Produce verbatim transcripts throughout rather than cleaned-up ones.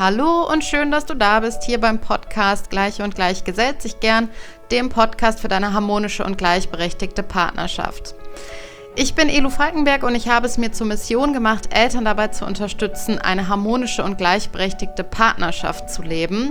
Hallo und schön, dass du da bist, hier beim Podcast Gleich und Gleich gesellt sich gern, dem Podcast für deine harmonische und gleichberechtigte Partnerschaft. Ich bin Elu Falkenberg und ich habe es mir zur Mission gemacht, Eltern dabei zu unterstützen, eine harmonische und gleichberechtigte Partnerschaft zu leben.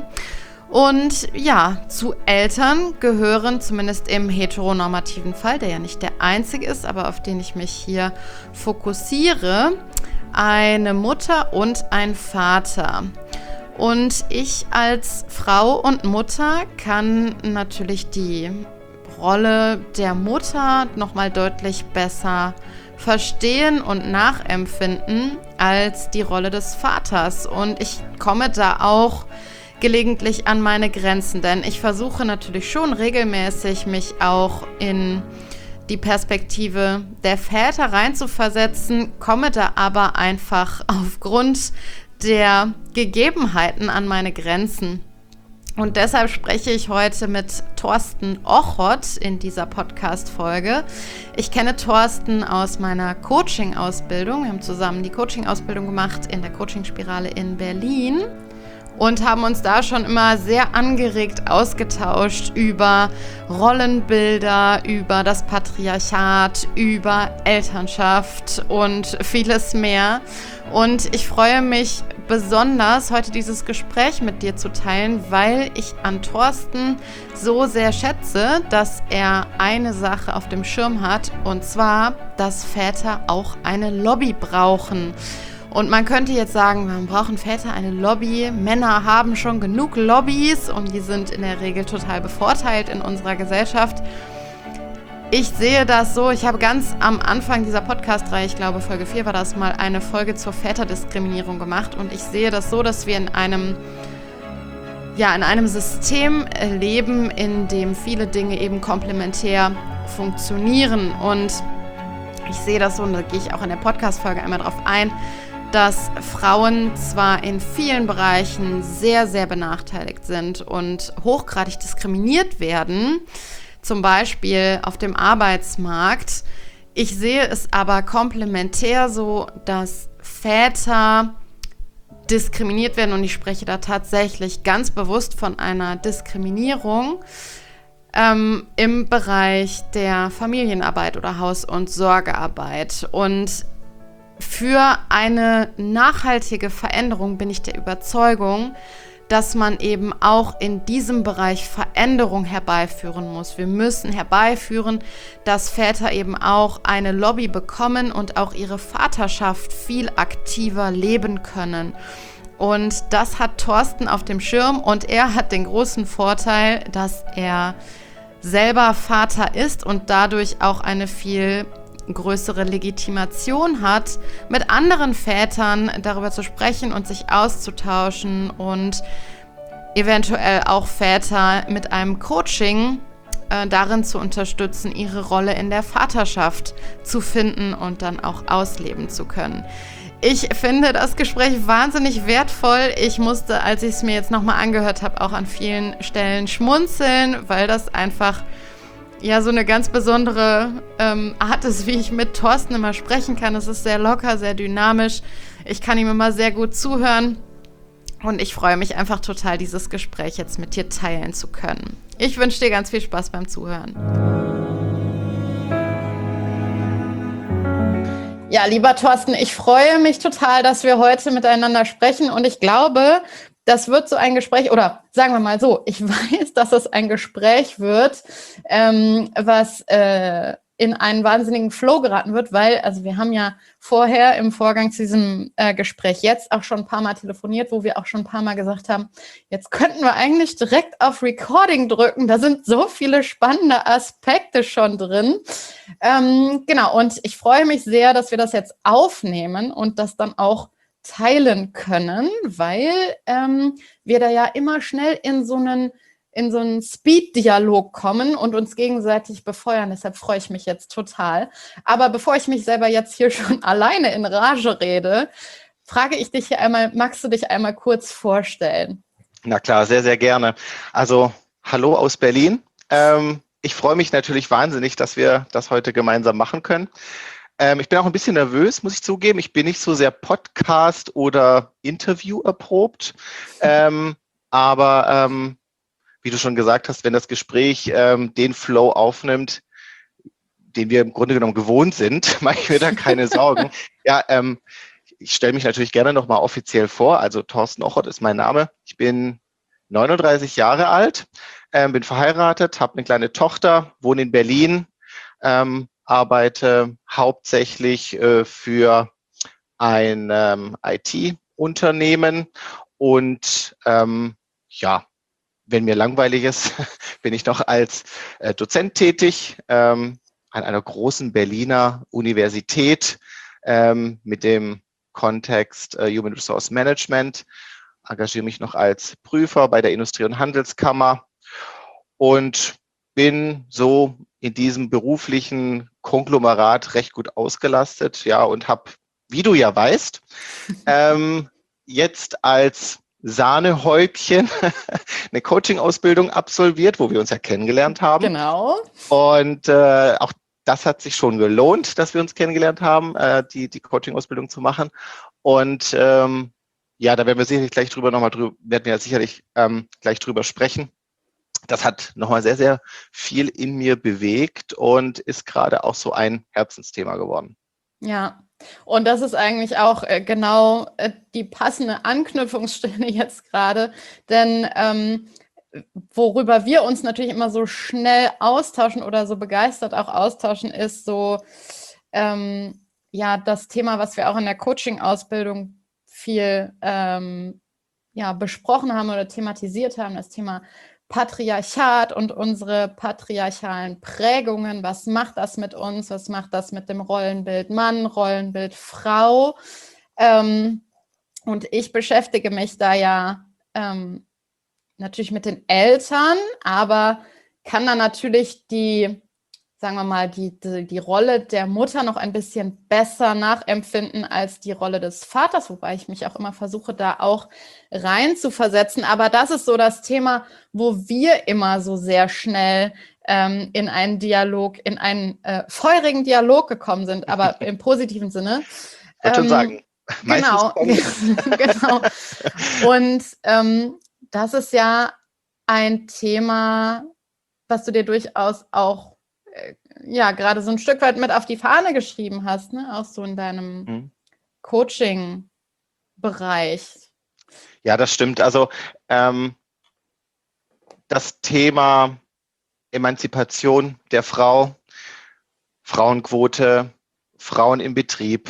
Und ja, zu Eltern gehören zumindest im heteronormativen Fall, der ja nicht der einzige ist, aber auf den ich mich hier fokussiere, eine Mutter und ein Vater. Und ich als Frau und Mutter kann natürlich die Rolle der Mutter nochmal deutlich besser verstehen und nachempfinden als die Rolle des Vaters. Und ich komme da auch gelegentlich an meine Grenzen, denn ich versuche natürlich schon regelmäßig, mich auch in die Perspektive der Väter reinzuversetzen, komme da aber einfach aufgrund der Gegebenheiten an meine Grenzen. Und deshalb spreche ich heute mit Thorsten Ochot in dieser Podcast-Folge. Ich kenne Thorsten aus meiner Coaching-Ausbildung. Wir haben zusammen die Coaching-Ausbildung gemacht in der Coaching-Spirale in Berlin und haben uns da schon immer sehr angeregt ausgetauscht über Rollenbilder, über das Patriarchat, über Elternschaft und vieles mehr. Und ich freue mich besonders, heute dieses Gespräch mit dir zu teilen, weil ich an Thorsten so sehr schätze, dass er eine Sache auf dem Schirm hat, und zwar, dass Väter auch eine Lobby brauchen. Und man könnte jetzt sagen, man brauchen Väter eine Lobby. Männer haben schon genug Lobbys und die sind in der Regel total bevorteilt in unserer Gesellschaft. Ich sehe das so, ich habe ganz am Anfang dieser Podcast-Reihe, ich glaube Folge vier war das, mal eine Folge zur Väterdiskriminierung gemacht. Und ich sehe das so, dass wir in einem, ja, in einem System leben, in dem viele Dinge eben komplementär funktionieren. Und ich sehe das so, und da gehe ich auch in der Podcast-Folge einmal drauf ein, dass Frauen zwar in vielen Bereichen sehr, sehr benachteiligt sind und hochgradig diskriminiert werden, zum Beispiel auf dem Arbeitsmarkt. Ich sehe es aber komplementär so, dass Väter diskriminiert werden, und ich spreche da tatsächlich ganz bewusst von einer Diskriminierung ähm, im Bereich der Familienarbeit oder Haus- und Sorgearbeit. Und für eine nachhaltige Veränderung bin ich der Überzeugung, dass man eben auch in diesem Bereich Veränderung herbeiführen muss. Wir müssen herbeiführen, dass Väter eben auch eine Lobby bekommen und auch ihre Vaterschaft viel aktiver leben können. Und das hat Thorsten auf dem Schirm, und er hat den großen Vorteil, dass er selber Vater ist und dadurch auch eine viel größere Legitimation hat, mit anderen Vätern darüber zu sprechen und sich auszutauschen und eventuell auch Väter mit einem Coaching äh, darin zu unterstützen, ihre Rolle in der Vaterschaft zu finden und dann auch ausleben zu können. Ich finde das Gespräch wahnsinnig wertvoll. Ich musste, als ich es mir jetzt nochmal angehört habe, auch an vielen Stellen schmunzeln, weil das einfach ja so eine ganz besondere ähm, Art ist, wie ich mit Thorsten immer sprechen kann. Es ist sehr locker, sehr dynamisch. Ich kann ihm immer sehr gut zuhören. Und ich freue mich einfach total, dieses Gespräch jetzt mit dir teilen zu können. Ich wünsche dir ganz viel Spaß beim Zuhören. Ja, lieber Thorsten, ich freue mich total, dass wir heute miteinander sprechen. Und ich glaube, das wird so ein Gespräch, oder sagen wir mal so, ich weiß, dass es ein Gespräch wird, ähm, was äh, in einen wahnsinnigen Flow geraten wird, weil, also wir haben ja vorher im Vorgang zu diesem äh, Gespräch jetzt auch schon ein paar Mal telefoniert, wo wir auch schon ein paar Mal gesagt haben, jetzt könnten wir eigentlich direkt auf Recording drücken, da sind so viele spannende Aspekte schon drin. Ähm, genau, und ich freue mich sehr, dass wir das jetzt aufnehmen und das dann auch teilen können, weil ähm, wir da ja immer schnell in so einen in so einen Speed-Dialog kommen und uns gegenseitig befeuern. Deshalb freue ich mich jetzt total. Aber bevor ich mich selber jetzt hier schon alleine in Rage rede, frage ich dich hier einmal, magst du dich einmal kurz vorstellen? Na klar, sehr, sehr gerne. Also, hallo aus Berlin. Ähm, ich freue mich natürlich wahnsinnig, dass wir das heute gemeinsam machen können. Ähm, ich bin auch ein bisschen nervös, muss ich zugeben. Ich bin nicht so sehr Podcast- oder Interview erprobt. Ähm, aber ähm, wie du schon gesagt hast, wenn das Gespräch ähm, den Flow aufnimmt, den wir im Grunde genommen gewohnt sind, mache ich mir da keine Sorgen. Ja, ähm, ich stelle mich natürlich gerne nochmal offiziell vor. Also Thorsten Ochot ist mein Name. Ich bin neununddreißig Jahre alt, ähm, bin verheiratet, habe eine kleine Tochter, wohne in Berlin, ähm, arbeite hauptsächlich äh, für ein ähm, I T-Unternehmen und ähm, ja, wenn mir langweilig ist, bin ich noch als äh, Dozent tätig ähm, an einer großen Berliner Universität ähm, mit dem Kontext äh, Human Resource Management, engagiere mich noch als Prüfer bei der Industrie- und Handelskammer und bin so in diesem beruflichen Konglomerat recht gut ausgelastet, ja, und habe, wie du ja weißt, ähm, jetzt als Sahnehäubchen eine Coaching-Ausbildung absolviert, wo wir uns ja kennengelernt haben. Genau. Und äh, auch das hat sich schon gelohnt, dass wir uns kennengelernt haben, äh, die, die Coaching-Ausbildung zu machen. Und ähm, ja, da werden wir sicherlich gleich drüber nochmal drüber, werden wir ja sicherlich ähm, gleich drüber sprechen. Das hat nochmal sehr, sehr viel in mir bewegt und ist gerade auch so ein Herzensthema geworden. Ja, und das ist eigentlich auch äh, genau äh, die passende Anknüpfungsstelle jetzt gerade, denn ähm, worüber wir uns natürlich immer so schnell austauschen oder so begeistert auch austauschen, ist so ähm, ja das Thema, was wir auch in der Coaching-Ausbildung viel ähm, ja, besprochen haben oder thematisiert haben, das Thema Patriarchat und unsere patriarchalen Prägungen. Was macht das mit uns? Was macht das mit dem Rollenbild Mann, Rollenbild Frau? Ähm, und ich beschäftige mich da ja ähm, natürlich mit den Eltern, aber kann dann natürlich die, sagen wir mal, die, die, die Rolle der Mutter noch ein bisschen besser nachempfinden als die Rolle des Vaters, wobei ich mich auch immer versuche, da auch rein zu versetzen. Aber das ist so das Thema, wo wir immer so sehr schnell ähm, in einen Dialog, in einen äh, feurigen Dialog gekommen sind, aber im positiven Sinne. Ich würde schon Ähm, sagen, meistens genau, genau. Und ähm, das ist ja ein Thema, was du dir durchaus auch ja, gerade so ein Stück weit mit auf die Fahne geschrieben hast, ne? Auch so in deinem hm. Coaching-Bereich. Ja, das stimmt. Also ähm, das Thema Emanzipation der Frau, Frauenquote, Frauen im Betrieb,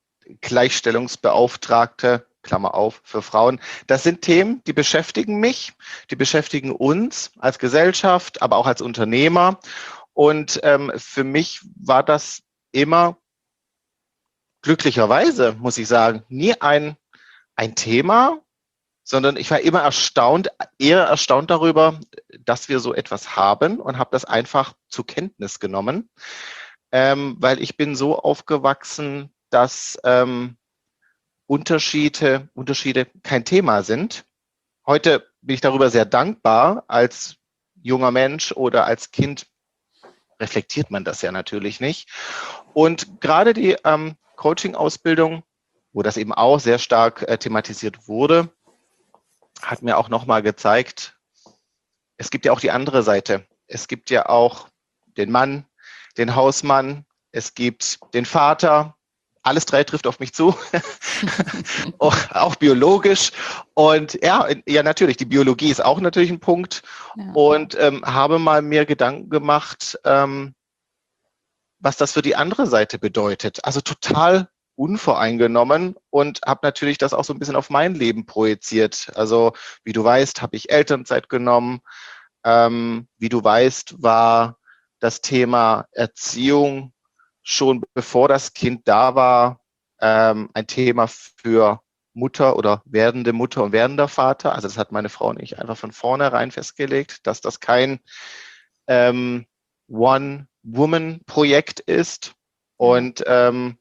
Gleichstellungsbeauftragte, Klammer auf, für Frauen. Das sind Themen, die beschäftigen mich, die beschäftigen uns als Gesellschaft, aber auch als Unternehmer. Und ähm, für mich war das immer glücklicherweise, muss ich sagen, nie ein, ein Thema, sondern ich war immer erstaunt, eher erstaunt darüber, dass wir so etwas haben und habe das einfach zur Kenntnis genommen, ähm, weil ich bin so aufgewachsen, dass ähm, Unterschiede, Unterschiede kein Thema sind. Heute bin ich darüber sehr dankbar. Als junger Mensch oder als Kind reflektiert man das ja natürlich nicht. Und gerade die ähm, Coaching-Ausbildung, wo das eben auch sehr stark äh, thematisiert wurde, hat mir auch nochmal gezeigt, es gibt ja auch die andere Seite. Es gibt ja auch den Mann, den Hausmann, es gibt den Vater. Alles drei trifft auf mich zu, auch, auch biologisch. Und ja, ja, natürlich, die Biologie ist auch natürlich ein Punkt. Ja. Und ähm, habe mal mir Gedanken gemacht, ähm, was das für die andere Seite bedeutet. Also total unvoreingenommen und habe natürlich das auch so ein bisschen auf mein Leben projiziert. Also wie du weißt, habe ich Elternzeit genommen. Ähm, wie du weißt, war das Thema Erziehung schon bevor das Kind da war, ähm, ein Thema für Mutter oder werdende Mutter und werdender Vater. Also das hat meine Frau und ich einfach von vornherein festgelegt, dass das kein ähm, One-Woman-Projekt ist. Und ähm,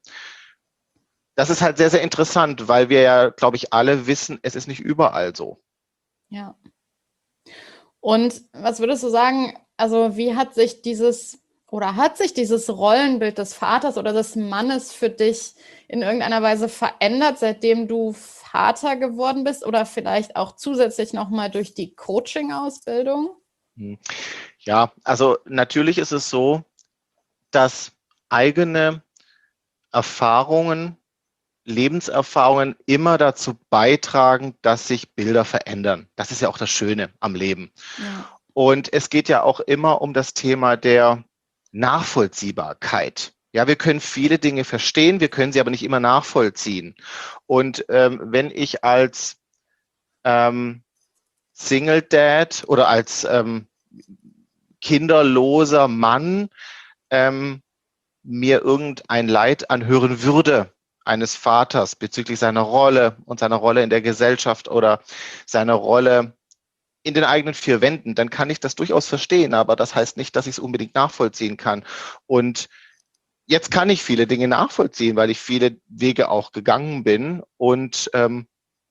das ist halt sehr, sehr interessant, weil wir ja, glaube ich, alle wissen, es ist nicht überall so. Ja. Und was würdest du sagen, also wie hat sich dieses oder hat sich dieses Rollenbild des Vaters oder des Mannes für dich in irgendeiner Weise verändert, seitdem du Vater geworden bist oder vielleicht auch zusätzlich nochmal durch die Coaching-Ausbildung? Ja, also natürlich ist es so, dass eigene Erfahrungen, Lebenserfahrungen immer dazu beitragen, dass sich Bilder verändern. Das ist ja auch das Schöne am Leben. Ja. Und es geht ja auch immer um das Thema der Nachvollziehbarkeit. Ja, wir können viele Dinge verstehen, wir können sie aber nicht immer nachvollziehen. Und ähm, wenn ich als ähm, Single Dad oder als ähm, kinderloser Mann ähm, mir irgendein Leid anhören würde eines Vaters bezüglich seiner Rolle und seiner Rolle in der Gesellschaft oder seiner Rolle in den eigenen vier Wänden, dann kann ich das durchaus verstehen, aber das heißt nicht, dass ich es unbedingt nachvollziehen kann. Und jetzt kann ich viele Dinge nachvollziehen, weil ich viele Wege auch gegangen bin und ähm,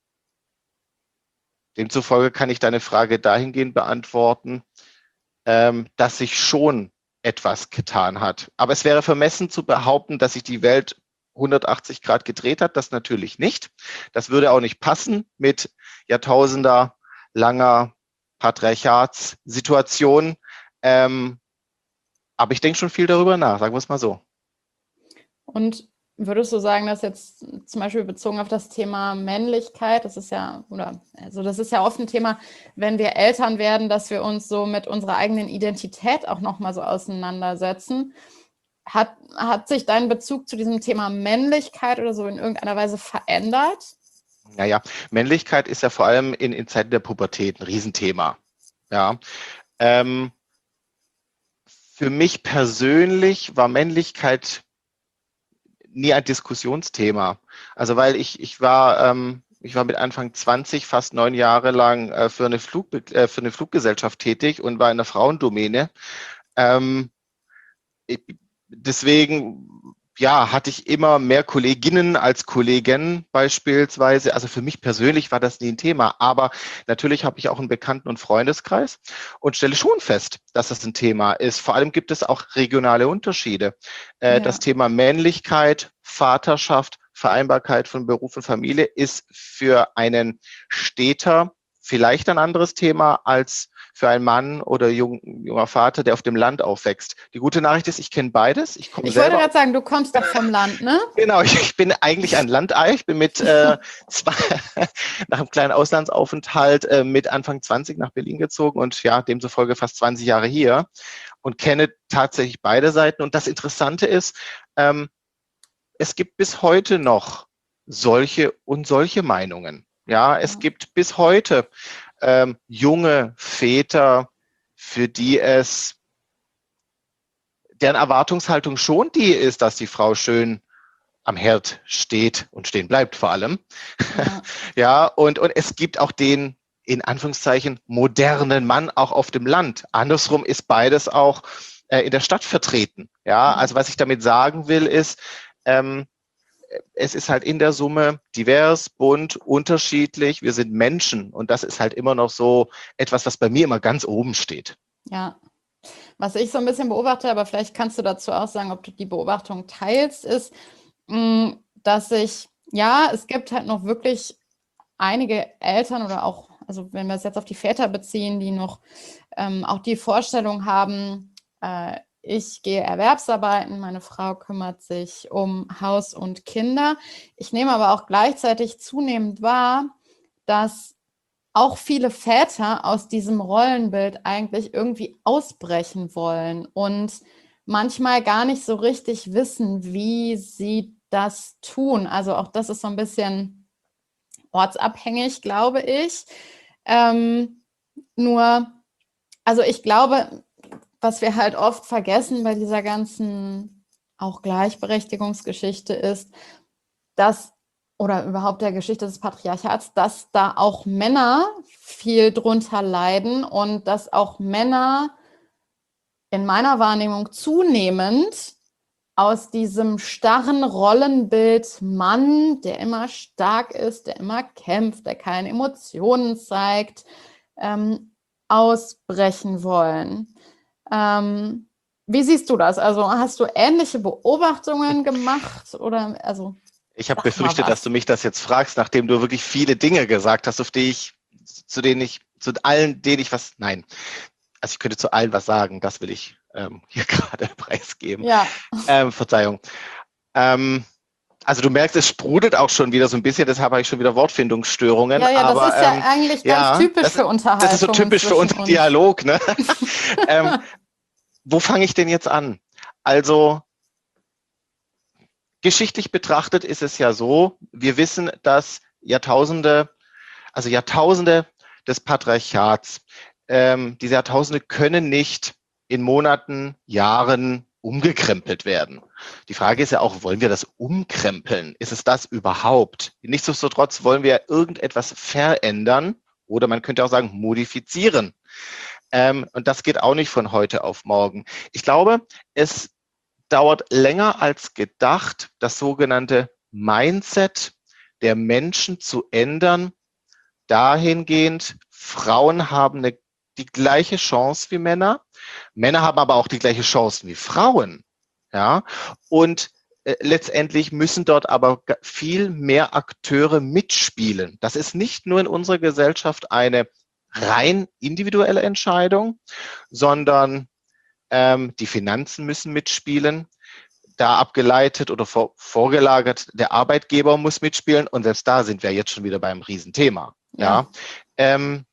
demzufolge kann ich deine Frage dahingehend beantworten, ähm, dass sich schon etwas getan hat. Aber es wäre vermessen zu behaupten, dass sich die Welt hundertachtzig Grad gedreht hat. Das natürlich nicht. Das würde auch nicht passen mit Jahrtausender langer Patriarchatssituation. Ähm, aber ich denke schon viel darüber nach, sagen wir es mal so. Und würdest du sagen, dass jetzt zum Beispiel bezogen auf das Thema Männlichkeit, das ist ja, oder also das ist ja oft ein Thema, wenn wir Eltern werden, dass wir uns so mit unserer eigenen Identität auch nochmal so auseinandersetzen. Hat, hat sich dein Bezug zu diesem Thema Männlichkeit oder so in irgendeiner Weise verändert? Naja, Männlichkeit ist ja vor allem in, in Zeiten der Pubertät ein Riesenthema. Ja. Ähm, für mich persönlich war Männlichkeit nie ein Diskussionsthema. Also weil ich, ich war, ähm, ich war mit Anfang zwanzig fast neun Jahre lang äh, für eine Flug, äh, für eine Fluggesellschaft tätig und war in der Frauendomäne. Ähm, ich, deswegen, ja, hatte ich immer mehr Kolleginnen als Kollegen beispielsweise. Also für mich persönlich war das nie ein Thema. Aber natürlich habe ich auch einen Bekannten- und Freundeskreis und stelle schon fest, dass das ein Thema ist. Vor allem gibt es auch regionale Unterschiede. Äh, Ja. Das Thema Männlichkeit, Vaterschaft, Vereinbarkeit von Beruf und Familie ist für einen Städter vielleicht ein anderes Thema als für einen Mann oder jung, junger Vater, der auf dem Land aufwächst. Die gute Nachricht ist, ich kenne beides. Ich komme Ich wollte selber. gerade sagen, du kommst doch vom Land, ne? Genau, ich, ich bin eigentlich ein Landei. Ich bin mit äh, zwei, nach einem kleinen Auslandsaufenthalt äh, mit Anfang zwanzig nach Berlin gezogen und ja, demzufolge fast zwanzig Jahre hier und kenne tatsächlich beide Seiten. Und das Interessante ist, ähm, es gibt bis heute noch solche und solche Meinungen. Ja, es Ja. gibt bis heute ähm, junge Väter, für die es, deren Erwartungshaltung schon die ist, dass die Frau schön am Herd steht und stehen bleibt vor allem. Ja, ja und, und es gibt auch den, in Anführungszeichen, modernen Mann auch auf dem Land. Andersrum ist beides auch äh, in der Stadt vertreten. Ja, also was ich damit sagen will, ist, ähm, es ist halt in der Summe divers, bunt, unterschiedlich. Wir sind Menschen und das ist halt immer noch so etwas, was bei mir immer ganz oben steht. ja. Was ich so ein bisschen beobachte, aber vielleicht kannst du dazu auch sagen, ob du die Beobachtung teilst, ist, mh, dass ich, ja, es gibt halt noch wirklich einige Eltern oder auch, also wenn wir es jetzt auf die Väter beziehen, die noch ähm, auch die Vorstellung haben, äh, ich gehe erwerbsarbeiten, meine Frau kümmert sich um Haus und Kinder. Ich nehme aber auch gleichzeitig zunehmend wahr, dass auch viele Väter aus diesem Rollenbild eigentlich irgendwie ausbrechen wollen und manchmal gar nicht so richtig wissen, wie sie das tun. Also auch das ist so ein bisschen ortsabhängig, glaube ich. Ähm, nur, also ich glaube, was wir halt oft vergessen bei dieser ganzen auch Gleichberechtigungsgeschichte ist, dass, oder überhaupt der Geschichte des Patriarchats, dass da auch Männer viel drunter leiden und dass auch Männer in meiner Wahrnehmung zunehmend aus diesem starren Rollenbild Mann, der immer stark ist, der immer kämpft, der keine Emotionen zeigt, ähm, ausbrechen wollen. Ähm, Wie siehst du das? Also hast du ähnliche Beobachtungen gemacht oder also? Ich habe befürchtet, dass du mich das jetzt fragst, nachdem du wirklich viele Dinge gesagt hast, auf die ich, zu denen ich, zu allen, denen ich was, nein, also ich könnte zu allen was sagen, das will ich ähm, hier gerade preisgeben. Ja. Ähm, Verzeihung. Ähm, also du merkst, es sprudelt auch schon wieder so ein bisschen, deshalb habe ich schon wieder Wortfindungsstörungen. Ja, ja, aber, das ist ja ähm, eigentlich ganz ja, typisch das, für Unterhaltung. Das ist so typisch für unseren Dialog. Ne? ähm, wo fange ich denn jetzt an? Also geschichtlich betrachtet ist es ja so, wir wissen, dass Jahrtausende, also Jahrtausende des Patriarchats, ähm, diese Jahrtausende können nicht in Monaten, Jahren umgekrempelt werden. Die Frage ist ja auch, wollen wir das umkrempeln? Ist es das überhaupt? Nichtsdestotrotz wollen wir irgendetwas verändern oder man könnte auch sagen, modifizieren. Ähm, und das geht auch nicht von heute auf morgen. Ich glaube, es dauert länger als gedacht, das sogenannte Mindset der Menschen zu ändern, dahingehend, Frauen haben eine, die gleiche Chance wie Männer, Männer haben aber auch die gleiche Chance wie Frauen, ja, und äh, letztendlich müssen dort aber viel mehr Akteure mitspielen. Das ist nicht nur in unserer Gesellschaft eine rein individuelle Entscheidung, sondern ähm, die Finanzen müssen mitspielen, da abgeleitet oder vor, vorgelagert, der Arbeitgeber muss mitspielen und selbst da sind wir jetzt schon wieder beim Riesenthema. Ja. Ja. Ähm,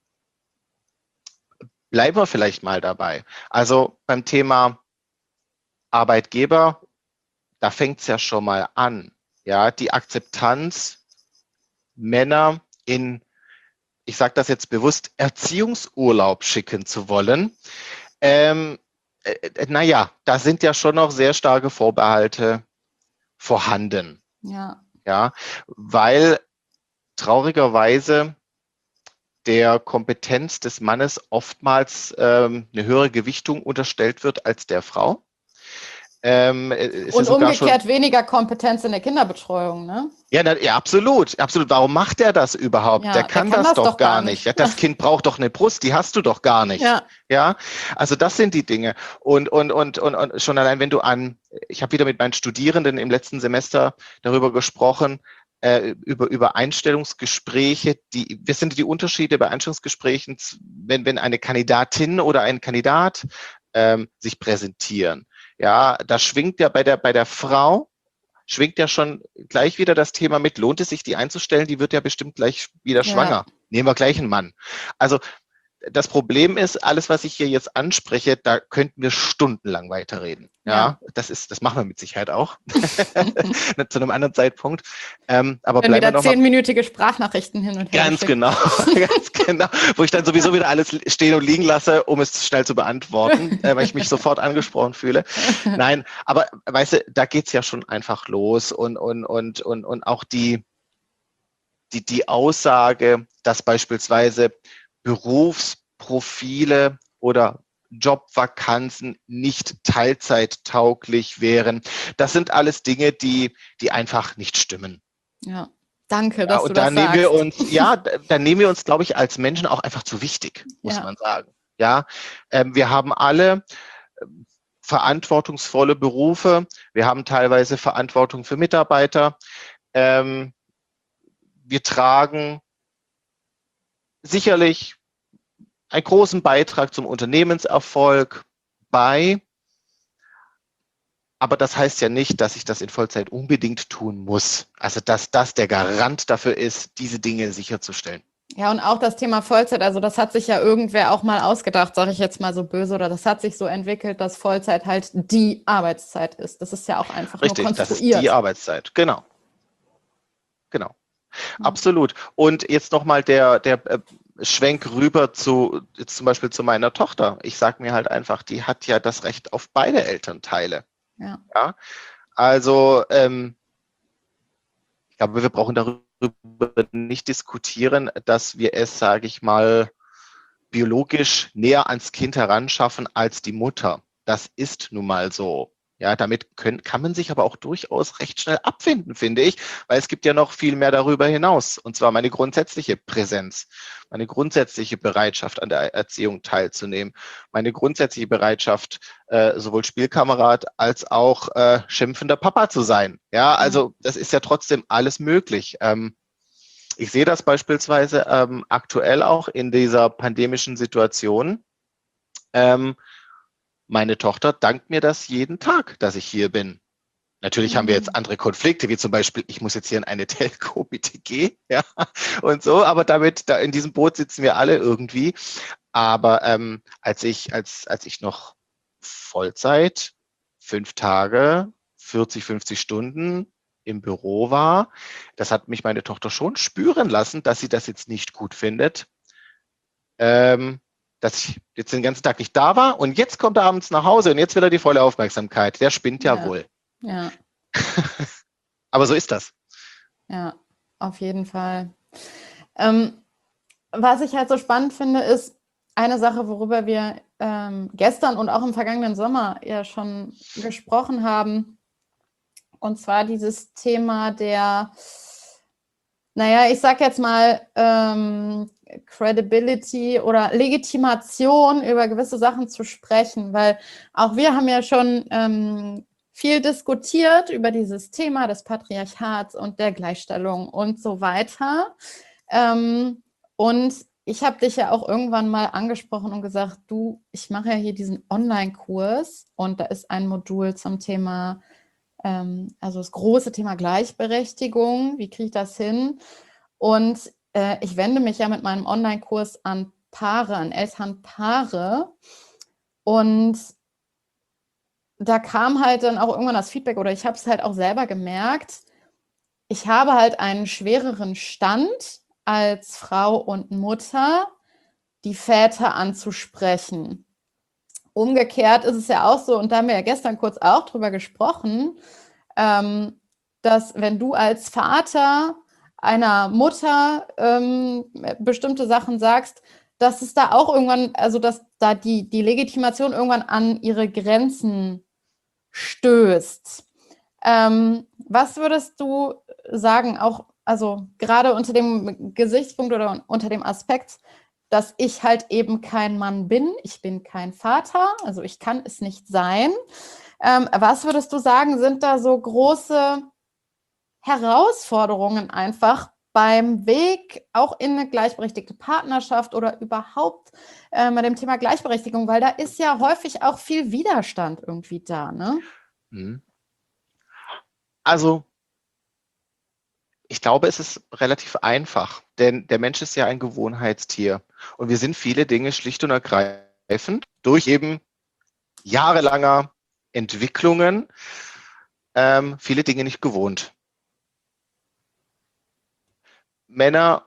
bleiben wir vielleicht mal dabei. Also beim Thema Arbeitgeber, da fängt es ja schon mal an. Ja, die Akzeptanz, Männer in, ich sage das jetzt bewusst, Erziehungsurlaub schicken zu wollen. Ähm, äh, naja, da sind ja schon noch sehr starke Vorbehalte vorhanden. Ja. Ja, weil traurigerweise der Kompetenz des Mannes oftmals ähm, eine höhere Gewichtung unterstellt wird als der Frau. Ähm, Und umgekehrt schon, weniger Kompetenz in der Kinderbetreuung, ne? Ja, na, ja, absolut, absolut. Warum macht er das überhaupt? Ja, der, kann der kann das, das doch, doch gar gar nicht. nicht. Ja, das Kind braucht doch eine Brust, die hast du doch gar nicht. Ja. Ja, also das sind die Dinge. Und, und, und, und, und schon allein, wenn du an, ich habe wieder mit meinen Studierenden im letzten Semester darüber gesprochen, äh, über, über Einstellungsgespräche, die, was sind die Unterschiede bei Einstellungsgesprächen, wenn, wenn eine Kandidatin oder ein Kandidat ähm, sich präsentieren? Ja, da schwingt ja bei der, bei der Frau, schwingt ja schon gleich wieder das Thema mit, lohnt es sich, die einzustellen? Die wird ja bestimmt gleich wieder Ja. schwanger. Nehmen wir gleich einen Mann. Also das Problem ist, alles, was ich hier jetzt anspreche, da könnten wir stundenlang weiterreden. Ja, ja. Das ist, das machen wir mit Sicherheit auch. Zu einem anderen Zeitpunkt. Ähm, aber Wenn bleiben wieder wir noch zehnminütige Sprachnachrichten hin und her. Ganz genau, ganz genau. Wo ich dann sowieso wieder alles stehen und liegen lasse, um es schnell zu beantworten, äh, weil ich mich sofort angesprochen fühle. Nein, aber weißt du, da geht's ja schon einfach los und, und, und, und, und auch die, die, die Aussage, dass beispielsweise Berufsprofile oder Jobvakanzen nicht teilzeittauglich wären. Das sind alles Dinge, die, die einfach nicht stimmen. Ja, danke, dass ja, und du da das nehmen sagst. wir uns, ja, da, da nehmen wir uns, glaube ich, als Menschen auch einfach zu wichtig, muss Ja. man sagen. Ja, ähm, wir haben alle ähm, verantwortungsvolle Berufe. Wir haben teilweise Verantwortung für Mitarbeiter. Ähm, wir tragen sicherlich einen großen Beitrag zum Unternehmenserfolg bei. Aber das heißt ja nicht, dass ich das in Vollzeit unbedingt tun muss. Also dass das der Garant dafür ist, diese Dinge sicherzustellen. Ja, und auch das Thema Vollzeit, also das hat sich ja irgendwer auch mal ausgedacht, sage ich jetzt mal so böse, oder das hat sich so entwickelt, dass Vollzeit halt die Arbeitszeit ist. Das ist ja auch einfach Richtig, nur konstruiert. das ist die Arbeitszeit, genau. Genau, ja. Absolut. Und jetzt nochmal der, der äh, Schwenk rüber zu, jetzt zum Beispiel zu meiner Tochter. Ich sage mir halt einfach, die hat ja das Recht auf beide Elternteile. Ja. Ja? Also ähm, ich glaube, wir brauchen darüber nicht diskutieren, dass wir es, sage ich mal, biologisch näher ans Kind heranschaffen als die Mutter. Das ist nun mal so. Ja, damit können, kann man sich aber auch durchaus recht schnell abfinden, finde ich, weil es gibt ja noch viel mehr darüber hinaus. Und zwar meine grundsätzliche Präsenz, meine grundsätzliche Bereitschaft, an der Erziehung teilzunehmen, meine grundsätzliche Bereitschaft, äh, sowohl Spielkamerad als auch äh, schimpfender Papa zu sein. Ja, also das ist ja trotzdem alles möglich. Ähm, ich sehe das beispielsweise ähm, aktuell auch in dieser pandemischen Situation. Ähm, Meine Tochter dankt mir das jeden Tag, dass ich hier bin. Natürlich haben wir jetzt andere Konflikte, wie zum Beispiel, ich muss jetzt hier in eine Telco, bitte geh, ja, und so, aber damit, da in diesem Boot sitzen wir alle irgendwie. Aber ähm, als ich, als, als ich noch Vollzeit, fünf Tage, vierzig, fünfzig Stunden im Büro war, das hat mich meine Tochter schon spüren lassen, dass sie das jetzt nicht gut findet. Ähm, dass ich jetzt den ganzen Tag nicht da war und jetzt kommt er abends nach Hause und jetzt will er die volle Aufmerksamkeit. Der spinnt ja, ja wohl. Ja. Aber so ist das. Ja, auf jeden Fall. Ähm, was ich halt so spannend finde, ist eine Sache, worüber wir ähm, gestern und auch im vergangenen Sommer ja schon gesprochen haben. Und zwar dieses Thema der, naja, ich sag jetzt mal, ähm, Credibility oder Legitimation über gewisse Sachen zu sprechen, weil auch wir haben ja schon ähm, viel diskutiert über dieses Thema des Patriarchats und der Gleichstellung und so weiter. Ähm, und ich habe dich ja auch irgendwann mal angesprochen und gesagt, du, ich mache ja hier diesen Online-Kurs und da ist ein Modul zum Thema, ähm, also das große Thema Gleichberechtigung, wie kriege ich das hin? Und äh, ich wende mich ja mit meinem Online-Kurs an Paare, an Elternpaare. Und da kam halt dann auch irgendwann das Feedback, oder ich habe es halt auch selber gemerkt, ich habe halt einen schwereren Stand als Frau und Mutter, die Väter anzusprechen. Umgekehrt ist es ja auch so, und da haben wir ja gestern kurz auch drüber gesprochen, ähm, dass wenn du als Vater einer Mutter ähm, bestimmte Sachen sagst, dass es da auch irgendwann, also dass da die, die Legitimation irgendwann an ihre Grenzen stößt. Ähm, was würdest du sagen, auch, also gerade unter dem Gesichtspunkt oder unter dem Aspekt, dass ich halt eben kein Mann bin, ich bin kein Vater, also ich kann es nicht sein. Ähm, was würdest du sagen, sind da so große Herausforderungen einfach beim Weg auch in eine gleichberechtigte Partnerschaft oder überhaupt äh, bei dem Thema Gleichberechtigung, weil da ist ja häufig auch viel Widerstand irgendwie da, ne? Also, ich glaube, es ist relativ einfach, denn der Mensch ist ja ein Gewohnheitstier und wir sind viele Dinge schlicht und ergreifend durch eben jahrelanger Entwicklungen ähm, viele Dinge nicht gewohnt. Männer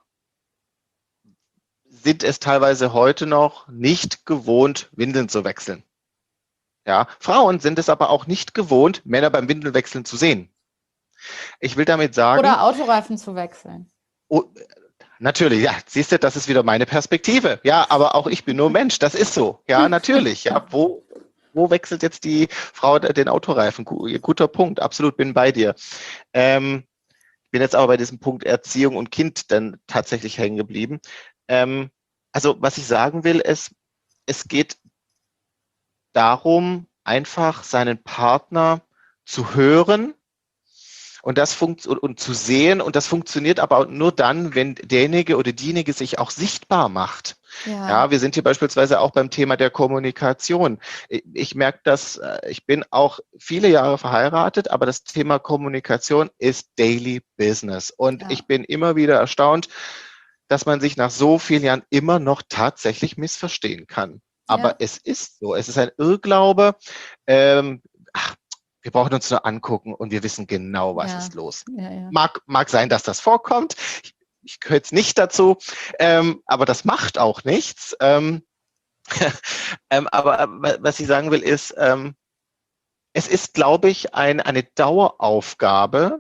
sind es teilweise heute noch nicht gewohnt, Windeln zu wechseln. Ja, Frauen sind es aber auch nicht gewohnt, Männer beim Windelwechseln zu sehen. Ich will damit sagen... Oder Autoreifen zu wechseln. Oh, natürlich, ja, siehst du, das ist wieder meine Perspektive. Ja, aber auch ich bin nur Mensch, das ist so. Ja, natürlich. Ja, wo, wo wechselt jetzt die Frau den Autoreifen? Guter Punkt, absolut, bin bei dir. Ähm, bin jetzt aber bei diesem Punkt Erziehung und Kind dann tatsächlich hängen geblieben. Ähm, also was ich sagen will, ist, es geht darum, einfach seinen Partner zu hören und das funkt und, und zu sehen. Und das funktioniert aber nur dann, wenn derjenige oder diejenige sich auch sichtbar macht. Ja. Ja, wir sind hier beispielsweise auch beim Thema der Kommunikation. Ich, ich merke das, ich bin auch viele Jahre verheiratet, aber das Thema Kommunikation ist Daily Business. Und ja. Ich bin immer wieder erstaunt, dass man sich nach so vielen Jahren immer noch tatsächlich missverstehen kann. Aber ja. Es ist so, es ist ein Irrglaube. Ähm, ach, wir brauchen uns nur angucken und wir wissen genau, was ja. ist los. Ja, ja. Mag, mag sein, dass das vorkommt. Ich, ich gehöre jetzt nicht dazu, ähm, aber das macht auch nichts. Ähm, ähm, aber was ich sagen will, ist, ähm, es ist, glaube ich, ein, eine Daueraufgabe,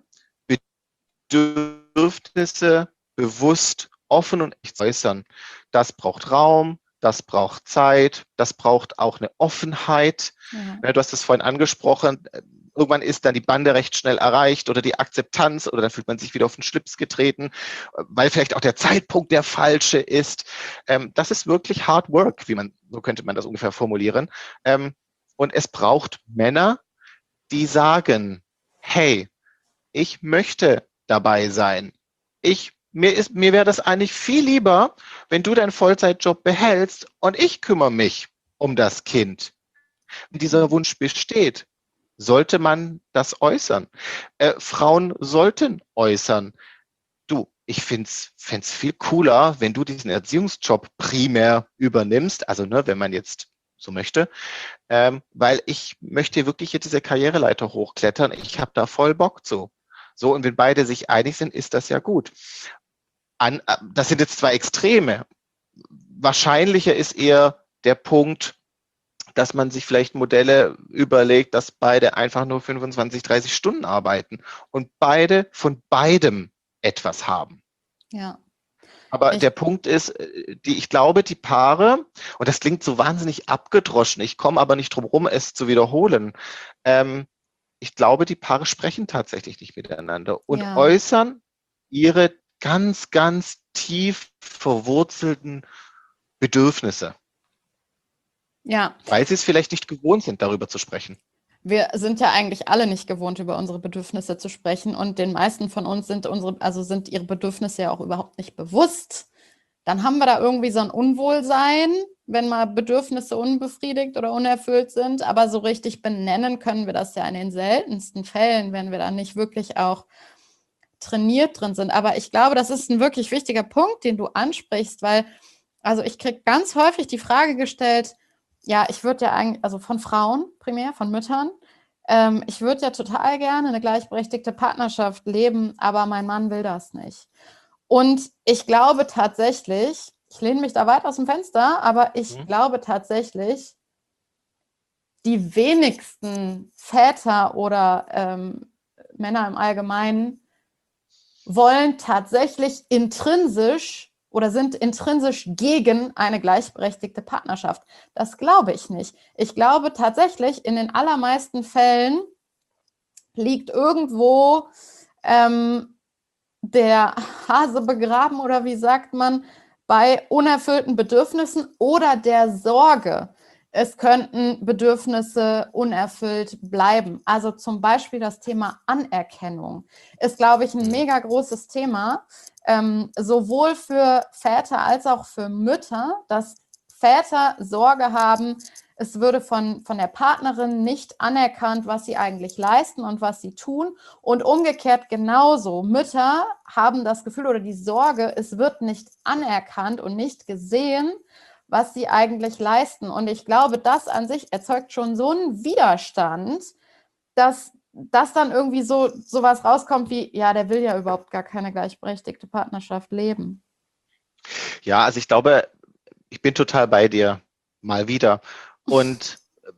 Bedürfnisse bewusst offen und echt äußern. Das braucht Raum, das braucht Zeit, das braucht auch eine Offenheit. Ja. Ja, du hast es vorhin angesprochen, irgendwann ist dann die Bande recht schnell erreicht oder die Akzeptanz oder dann fühlt man sich wieder auf den Schlips getreten, weil vielleicht auch der Zeitpunkt der falsche ist. Ähm, das ist wirklich Hard Work, wie man, so könnte man das ungefähr formulieren. Ähm, und es braucht Männer, die sagen, hey, ich möchte dabei sein. Ich, mir ist, mir wäre das eigentlich viel lieber, wenn du deinen Vollzeitjob behältst und ich kümmere mich um das Kind. Wenn dieser Wunsch besteht, sollte man das äußern. Äh, Frauen sollten äußern, du, ich finde es viel cooler, wenn du diesen Erziehungsjob primär übernimmst, also ne, wenn man jetzt so möchte, ähm, weil ich möchte wirklich jetzt diese Karriereleiter hochklettern. Ich habe da voll Bock zu. So, und wenn beide sich einig sind, ist das ja gut. An, das sind jetzt zwei Extreme. Wahrscheinlicher ist eher der Punkt, dass man sich vielleicht Modelle überlegt, dass beide einfach nur fünfundzwanzig, dreißig Stunden arbeiten und beide von beidem etwas haben. Ja. Aber Ich, der Punkt ist, die, ich glaube, die Paare, und das klingt so wahnsinnig abgedroschen, ich komme aber nicht drum rum, es zu wiederholen, ähm, ich glaube, die Paare sprechen tatsächlich nicht miteinander und ja. äußern ihre ganz, ganz tief verwurzelten Bedürfnisse. Ja. Weil sie es vielleicht nicht gewohnt sind, darüber zu sprechen. Wir sind ja eigentlich alle nicht gewohnt, über unsere Bedürfnisse zu sprechen und den meisten von uns sind unsere, also sind ihre Bedürfnisse ja auch überhaupt nicht bewusst. Dann haben wir da irgendwie so ein Unwohlsein, wenn mal Bedürfnisse unbefriedigt oder unerfüllt sind, aber so richtig benennen können wir das ja in den seltensten Fällen, wenn wir da nicht wirklich auch trainiert drin sind. Aber ich glaube, das ist ein wirklich wichtiger Punkt, den du ansprichst, weil, also ich kriege ganz häufig die Frage gestellt, ja, ich würde ja eigentlich, also von Frauen primär, von Müttern, ähm, ich würde ja total gerne eine gleichberechtigte Partnerschaft leben, aber mein Mann will das nicht. Und ich glaube tatsächlich, ich lehne mich da weit aus dem Fenster, aber ich mhm. glaube tatsächlich, die wenigsten Väter oder ähm, Männer im Allgemeinen wollen tatsächlich intrinsisch oder sind intrinsisch gegen eine gleichberechtigte Partnerschaft. Das glaube ich nicht. Ich glaube tatsächlich, in den allermeisten Fällen liegt irgendwo ähm, der Hase begraben oder wie sagt man, bei unerfüllten Bedürfnissen oder der Sorge, es könnten Bedürfnisse unerfüllt bleiben. Also zum Beispiel das Thema Anerkennung ist, glaube ich, ein mega großes Thema, ähm, sowohl für Väter als auch für Mütter, dass Väter Sorge haben, es würde von, von der Partnerin nicht anerkannt, was sie eigentlich leisten und was sie tun. Und umgekehrt genauso. Mütter haben das Gefühl oder die Sorge, es wird nicht anerkannt und nicht gesehen, was sie eigentlich leisten. Und ich glaube, das an sich erzeugt schon so einen Widerstand, dass das dann irgendwie so sowas rauskommt wie, ja, der will ja überhaupt gar keine gleichberechtigte Partnerschaft leben. Ja, also ich glaube, ich bin total bei dir, mal wieder. Und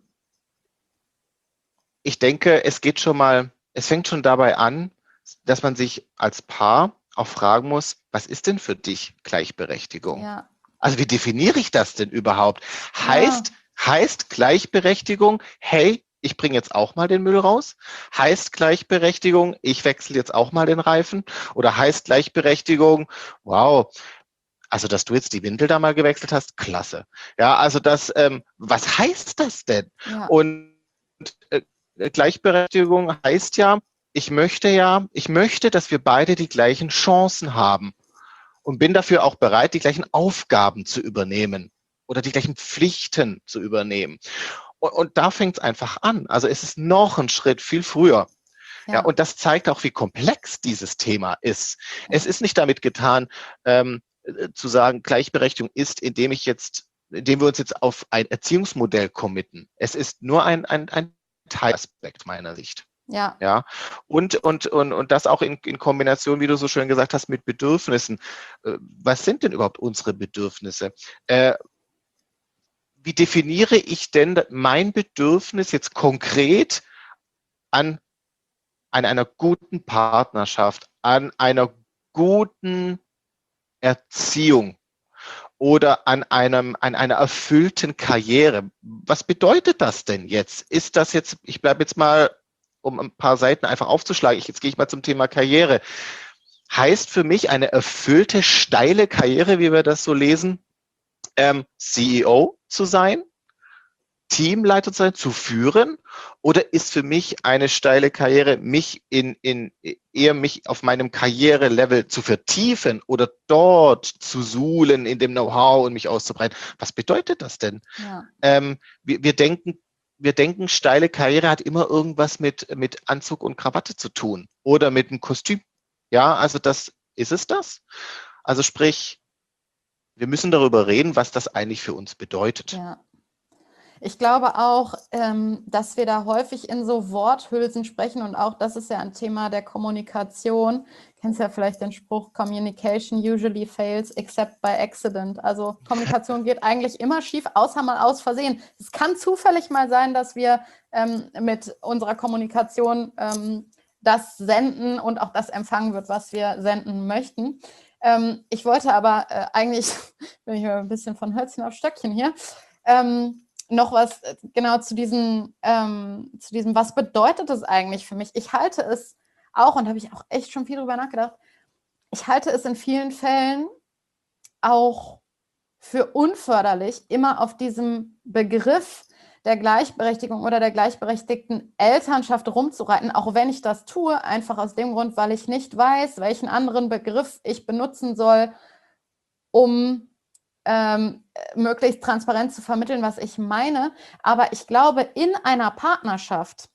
ich denke, es geht schon mal, es fängt schon dabei an, dass man sich als Paar auch fragen muss, was ist denn für dich Gleichberechtigung? Ja. Also wie definiere ich das denn überhaupt? Heißt, ja. heißt Gleichberechtigung, hey, ich bringe jetzt auch mal den Müll raus? Heißt Gleichberechtigung, ich wechsle jetzt auch mal den Reifen? Oder heißt Gleichberechtigung, wow, also dass du jetzt die Windel da mal gewechselt hast, klasse. Ja, also das, ähm, was heißt das denn? Ja. Und äh, Gleichberechtigung heißt ja, ich möchte ja, ich möchte, dass wir beide die gleichen Chancen haben. Und bin dafür auch bereit, die gleichen Aufgaben zu übernehmen oder die gleichen Pflichten zu übernehmen. Und, und da fängt es einfach an. Also es ist noch ein Schritt viel früher. Ja. Ja, und das zeigt auch, wie komplex dieses Thema ist. Ja. Es ist nicht damit getan, ähm, zu sagen, Gleichberechtigung ist, indem ich jetzt, indem wir uns jetzt auf ein Erziehungsmodell committen. Es ist nur ein, ein, ein Teilaspekt meiner Sicht. Ja. Ja. Und, und, und, und das auch in, in Kombination, wie du so schön gesagt hast, mit Bedürfnissen. Was sind denn überhaupt unsere Bedürfnisse? Äh, wie definiere ich denn mein Bedürfnis jetzt konkret an, an einer guten Partnerschaft, an einer guten Erziehung? oder an einem, an einer erfüllten Karriere. Was bedeutet das denn jetzt? Ist das jetzt, ich bleibe jetzt mal, um ein paar Seiten einfach aufzuschlagen, ich, jetzt gehe ich mal zum Thema Karriere. Heißt für mich eine erfüllte, steile Karriere, wie wir das so lesen, ähm, C E O zu sein, Teamleiter zu sein, zu führen? Oder ist für mich eine steile Karriere, mich in, in eher mich auf meinem Karrierelevel zu vertiefen oder dort zu suhlen in dem Know-how und mich auszubreiten? Was bedeutet das denn? Ja. Ähm, wir, wir denken, wir denken, steile Karriere hat immer irgendwas mit, mit Anzug und Krawatte zu tun oder mit einem Kostüm. Ja, also das ist es das. Also sprich, wir müssen darüber reden, was das eigentlich für uns bedeutet. Ja. Ich glaube auch, ähm, dass wir da häufig in so Worthülsen sprechen und auch das ist ja ein Thema der Kommunikation. Du kennst ja vielleicht den Spruch, Communication usually fails except by accident. Also Kommunikation geht eigentlich immer schief, außer mal aus Versehen. Es kann zufällig mal sein, dass wir ähm, mit unserer Kommunikation ähm, das senden und auch das empfangen wird, was wir senden möchten. Ähm, ich wollte aber äh, eigentlich, bin ich mal ein bisschen von Hölzchen auf Stöckchen hier, ähm, noch was genau zu diesem, ähm, zu diesem, was bedeutet es eigentlich für mich? Ich halte es auch, und da habe ich auch echt schon viel drüber nachgedacht, ich halte es in vielen Fällen auch für unförderlich, immer auf diesem Begriff der Gleichberechtigung oder der gleichberechtigten Elternschaft rumzureiten, auch wenn ich das tue, einfach aus dem Grund, weil ich nicht weiß, welchen anderen Begriff ich benutzen soll, um Ähm, möglichst transparent zu vermitteln, was ich meine. Aber ich glaube, in einer Partnerschaft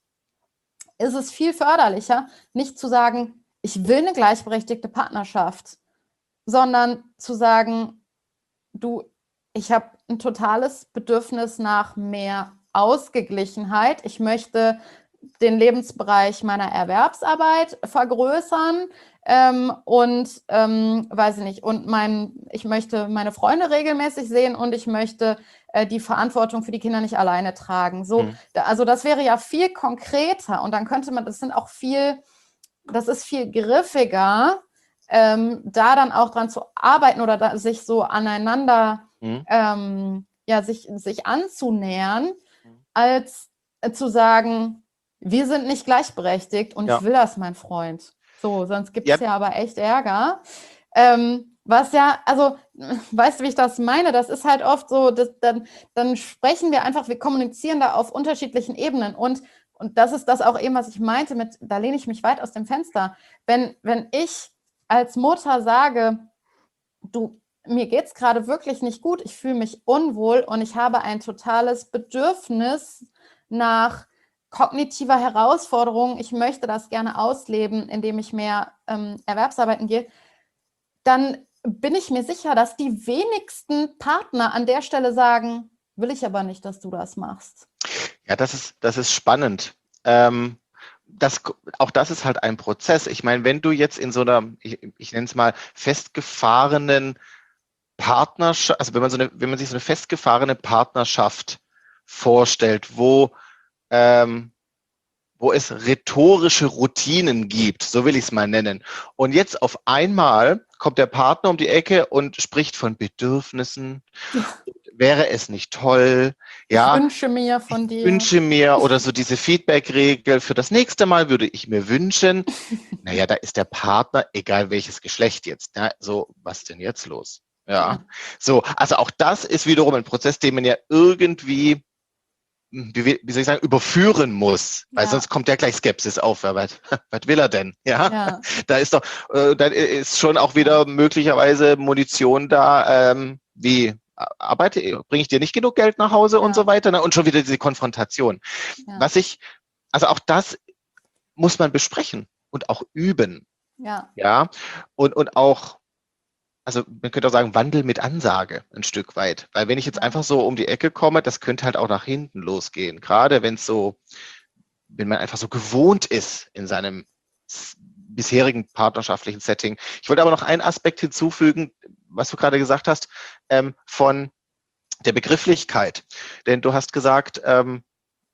ist es viel förderlicher, nicht zu sagen, ich will eine gleichberechtigte Partnerschaft, sondern zu sagen, du, ich habe ein totales Bedürfnis nach mehr Ausgeglichenheit. Ich möchte den Lebensbereich meiner Erwerbsarbeit vergrößern ähm, und ähm, weiß ich nicht, und mein, ich möchte meine Freunde regelmäßig sehen und ich möchte äh, die Verantwortung für die Kinder nicht alleine tragen. So, mhm. da, also das wäre ja viel konkreter und dann könnte man, das sind auch viel, das ist viel griffiger, ähm, da dann auch dran zu arbeiten oder da, sich so aneinander, mhm. ähm, ja, sich, sich anzunähern, mhm. als äh, zu sagen, wir sind nicht gleichberechtigt und ja. ich will das, mein Freund. So, sonst gibt es ja. ja aber echt Ärger. Ähm, was ja, also, weißt du, wie ich das meine? Das ist halt oft so, dass, dann, dann sprechen wir einfach, wir kommunizieren da auf unterschiedlichen Ebenen. Und, und das ist das auch eben, was ich meinte mit, da lehne ich mich weit aus dem Fenster. Wenn, wenn ich als Mutter sage, du, mir geht es gerade wirklich nicht gut, ich fühle mich unwohl und ich habe ein totales Bedürfnis nach kognitiver Herausforderung, ich möchte das gerne ausleben, indem ich mehr ähm, Erwerbsarbeiten gehe, dann bin ich mir sicher, dass die wenigsten Partner an der Stelle sagen, will ich aber nicht, dass du das machst. Ja, das ist, das ist spannend. Ähm, das, auch das ist halt ein Prozess. Ich meine, wenn du jetzt in so einer, ich, ich nenne es mal, festgefahrenen Partnerschaft, also wenn man, so eine, wenn man sich so eine festgefahrene Partnerschaft vorstellt, wo Ähm, wo es rhetorische Routinen gibt, so will ich es mal nennen. Und jetzt auf einmal kommt der Partner um die Ecke und spricht von Bedürfnissen. Ja. Wäre es nicht toll? Ja, ich wünsche mir von dir. Ich wünsche mir oder so diese Feedback-Regel für das nächste Mal würde ich mir wünschen. Naja, da ist der Partner, egal welches Geschlecht jetzt. Ja, so, was denn jetzt los? Ja. ja. So, also auch das ist wiederum ein Prozess, den man ja irgendwie Wie, wie soll ich sagen, überführen muss, weil ja. sonst kommt ja gleich Skepsis auf. Ja, was, was will er denn? Ja, ja. da ist doch, äh, da ist schon auch wieder möglicherweise Munition da, ähm, wie arbeite, bringe ich dir nicht genug Geld nach Hause ja. und so weiter, ne? Und schon wieder diese Konfrontation. Ja. Was ich, also auch das muss man besprechen und auch üben. Ja. Ja, und, und auch, also man könnte auch sagen, Wandel mit Ansage ein Stück weit. Weil wenn ich jetzt einfach so um die Ecke komme, das könnte halt auch nach hinten losgehen. Gerade wenn es so, wenn man einfach so gewohnt ist in seinem bisherigen partnerschaftlichen Setting. Ich wollte aber noch einen Aspekt hinzufügen, was du gerade gesagt hast, ähm, von der Begrifflichkeit. Denn du hast gesagt, ähm,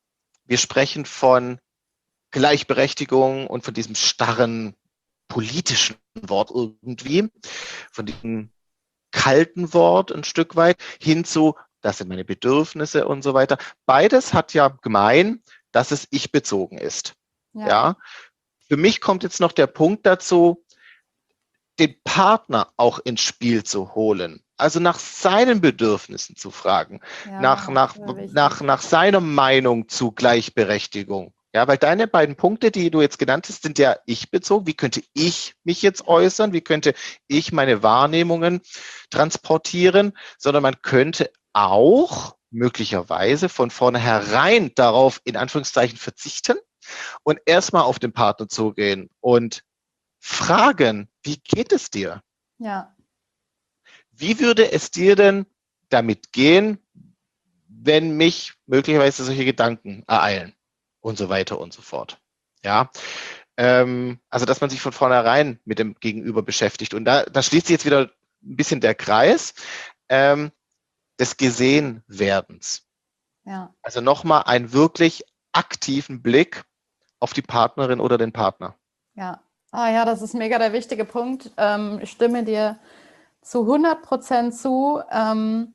wir sprechen von Gleichberechtigung und von diesem starren politischen Wort irgendwie, von diesem kalten Wort ein Stück weit hin zu, das sind meine Bedürfnisse und so weiter. Beides hat ja gemein, dass es ich-bezogen ist. Ja. Ja. Für mich kommt jetzt noch der Punkt dazu, den Partner auch ins Spiel zu holen. Also nach seinen Bedürfnissen zu fragen, Ja, nach, nach, sehr wichtig. nach, nach seiner Meinung zu Gleichberechtigung. Ja, weil deine beiden Punkte, die du jetzt genannt hast, sind ja ich-bezogen. Wie könnte ich mich jetzt äußern? Wie könnte ich meine Wahrnehmungen transportieren? Sondern man könnte auch möglicherweise von vornherein darauf in Anführungszeichen verzichten und erstmal auf den Partner zugehen und fragen, wie geht es dir? Ja. Wie würde es dir denn damit gehen, wenn mich möglicherweise solche Gedanken ereilen und so weiter und so fort? Ja, ähm, also dass man sich von vornherein mit dem Gegenüber beschäftigt. Und da, da schließt sich jetzt wieder ein bisschen der Kreis ähm, des Gesehenwerdens. Ja. Also nochmal einen wirklich aktiven Blick auf die Partnerin oder den Partner. Ja. Ah ja, das ist mega der wichtige Punkt. Ähm, ich stimme dir zu hundert Prozent zu. Ähm,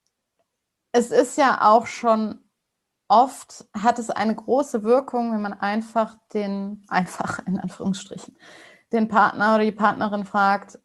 es ist ja auch schon oft, hat es eine große Wirkung, wenn man einfach den, einfach in Anführungsstrichen, den Partner oder die Partnerin fragt,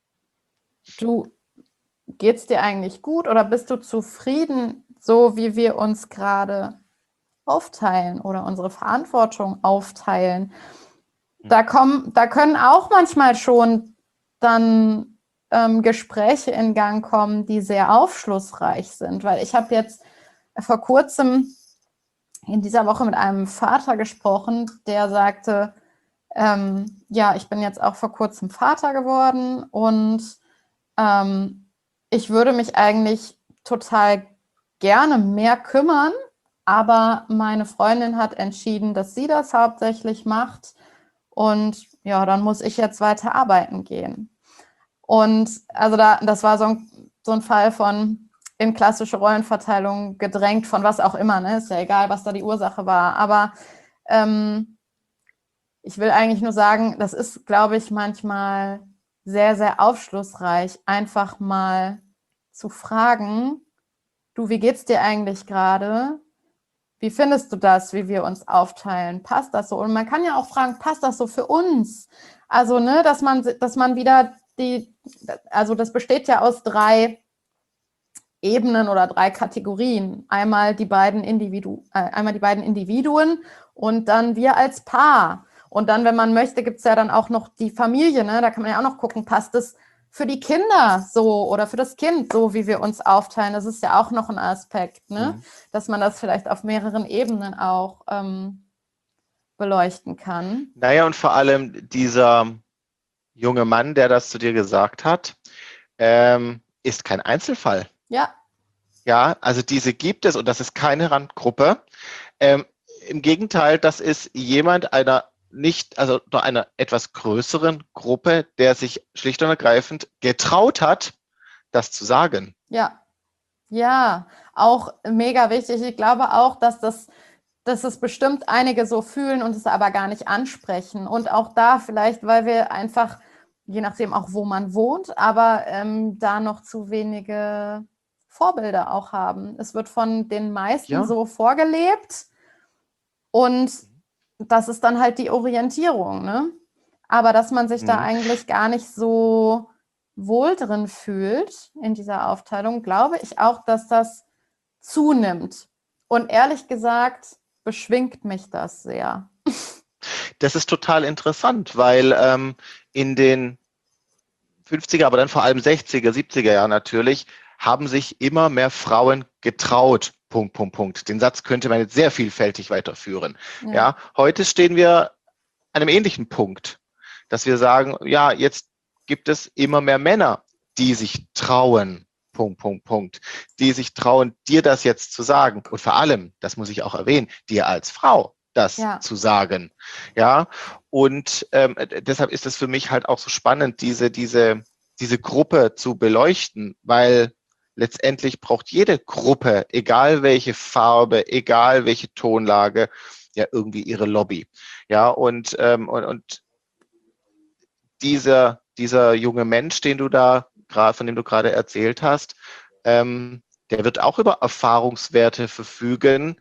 du, geht's dir eigentlich gut oder bist du zufrieden, so wie wir uns gerade aufteilen oder unsere Verantwortung aufteilen? Da kommen, da können auch manchmal schon dann ähm, Gespräche in Gang kommen, die sehr aufschlussreich sind, weil ich habe jetzt vor kurzem in dieser Woche mit einem Vater gesprochen, der sagte, ähm, ja, ich bin jetzt auch vor kurzem Vater geworden und ähm, ich würde mich eigentlich total gerne mehr kümmern, aber meine Freundin hat entschieden, dass sie das hauptsächlich macht. Und ja, dann muss ich jetzt weiter arbeiten gehen. Und also da, das war so ein, so ein Fall von in klassische Rollenverteilung gedrängt, von was auch immer, ne? Ist ja egal, was da die Ursache war. Aber ähm, ich will eigentlich nur sagen, das ist, glaube ich, manchmal sehr, sehr aufschlussreich, einfach mal zu fragen, du, wie geht's dir eigentlich gerade? Wie findest du das, wie wir uns aufteilen? Passt das so? Und man kann ja auch fragen, passt das so für uns? Also, ne, dass man, dass man wieder die, also das besteht ja aus drei Ebenen oder drei Kategorien. Einmal die beiden Individu, äh, einmal die beiden Individuen und dann wir als Paar. Und dann, wenn man möchte, gibt es ja dann auch noch die Familie, ne? Da kann man ja auch noch gucken, passt es für die Kinder so oder für das Kind so, wie wir uns aufteilen. Das ist ja auch noch ein Aspekt, ne? Mhm. Dass man das vielleicht auf mehreren Ebenen auch ähm, beleuchten kann. Naja, und vor allem dieser junge Mann, der das zu dir gesagt hat, ähm, ist kein Einzelfall. Ja. Ja, also diese gibt es und das ist keine Randgruppe. Ähm, im Gegenteil, das ist jemand einer nicht, also einer etwas größeren Gruppe, der sich schlicht und ergreifend getraut hat, das zu sagen. Ja, ja, auch mega wichtig. Ich glaube auch, dass das, dass es bestimmt einige so fühlen und es aber gar nicht ansprechen. Und auch da vielleicht, weil wir einfach, je nachdem auch, wo man wohnt, aber ähm, da noch zu wenige Vorbilder auch haben. Es wird von den meisten ja. so vorgelebt und das ist dann halt die Orientierung, ne? Aber dass man sich mhm. da eigentlich gar nicht so wohl drin fühlt in dieser Aufteilung, glaube ich auch, dass das zunimmt. Und ehrlich gesagt, beschwingt mich das sehr. Das ist total interessant, weil ähm, in den fünfziger, aber dann vor allem sechziger, siebziger Jahren natürlich, haben sich immer mehr Frauen getraut. Punkt, Punkt, Punkt. Den Satz könnte man jetzt sehr vielfältig weiterführen. Ja. ja, heute stehen wir an einem ähnlichen Punkt, dass wir sagen, ja, jetzt gibt es immer mehr Männer, die sich trauen, Punkt, Punkt, Punkt, die sich trauen, dir das jetzt zu sagen. Und vor allem, das muss ich auch erwähnen, dir als Frau das ja. zu sagen. Ja, und ähm, deshalb ist es für mich halt auch so spannend, diese, diese, diese Gruppe zu beleuchten, weil letztendlich braucht jede Gruppe, egal welche Farbe, egal welche Tonlage, ja irgendwie ihre Lobby. Ja, und, ähm, und, und dieser, dieser junge Mensch, den du da gerade, von dem du gerade erzählt hast, ähm, der wird auch über Erfahrungswerte verfügen,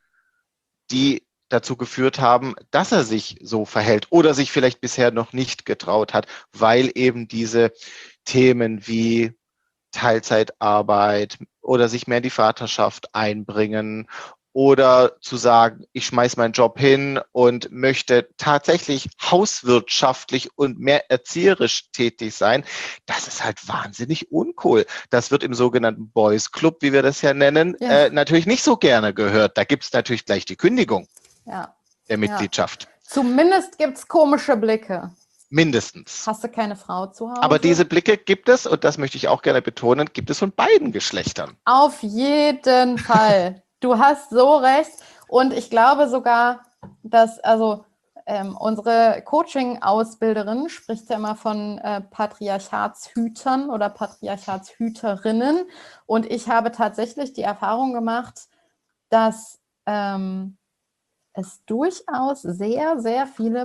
die dazu geführt haben, dass er sich so verhält oder sich vielleicht bisher noch nicht getraut hat, weil eben diese Themen wie Teilzeitarbeit oder sich mehr in die Vaterschaft einbringen oder zu sagen, ich schmeiß meinen Job hin und möchte tatsächlich hauswirtschaftlich und mehr erzieherisch tätig sein, das ist halt wahnsinnig uncool. Das wird im sogenannten Boys Club, wie wir das ja nennen, Ja. äh, natürlich nicht so gerne gehört. Da gibt es natürlich gleich die Kündigung Ja. der Mitgliedschaft. Ja. Zumindest gibt es komische Blicke. Mindestens. Hast du keine Frau zu Hause? Aber diese Blicke gibt es, und das möchte ich auch gerne betonen, gibt es von beiden Geschlechtern. Auf jeden Fall. Du hast so recht. Und ich glaube sogar, dass, also ähm, unsere Coaching-Ausbilderin spricht ja immer von äh, Patriarchatshütern oder Patriarchatshüterinnen. Und ich habe tatsächlich die Erfahrung gemacht, dass ähm, es durchaus sehr, sehr viele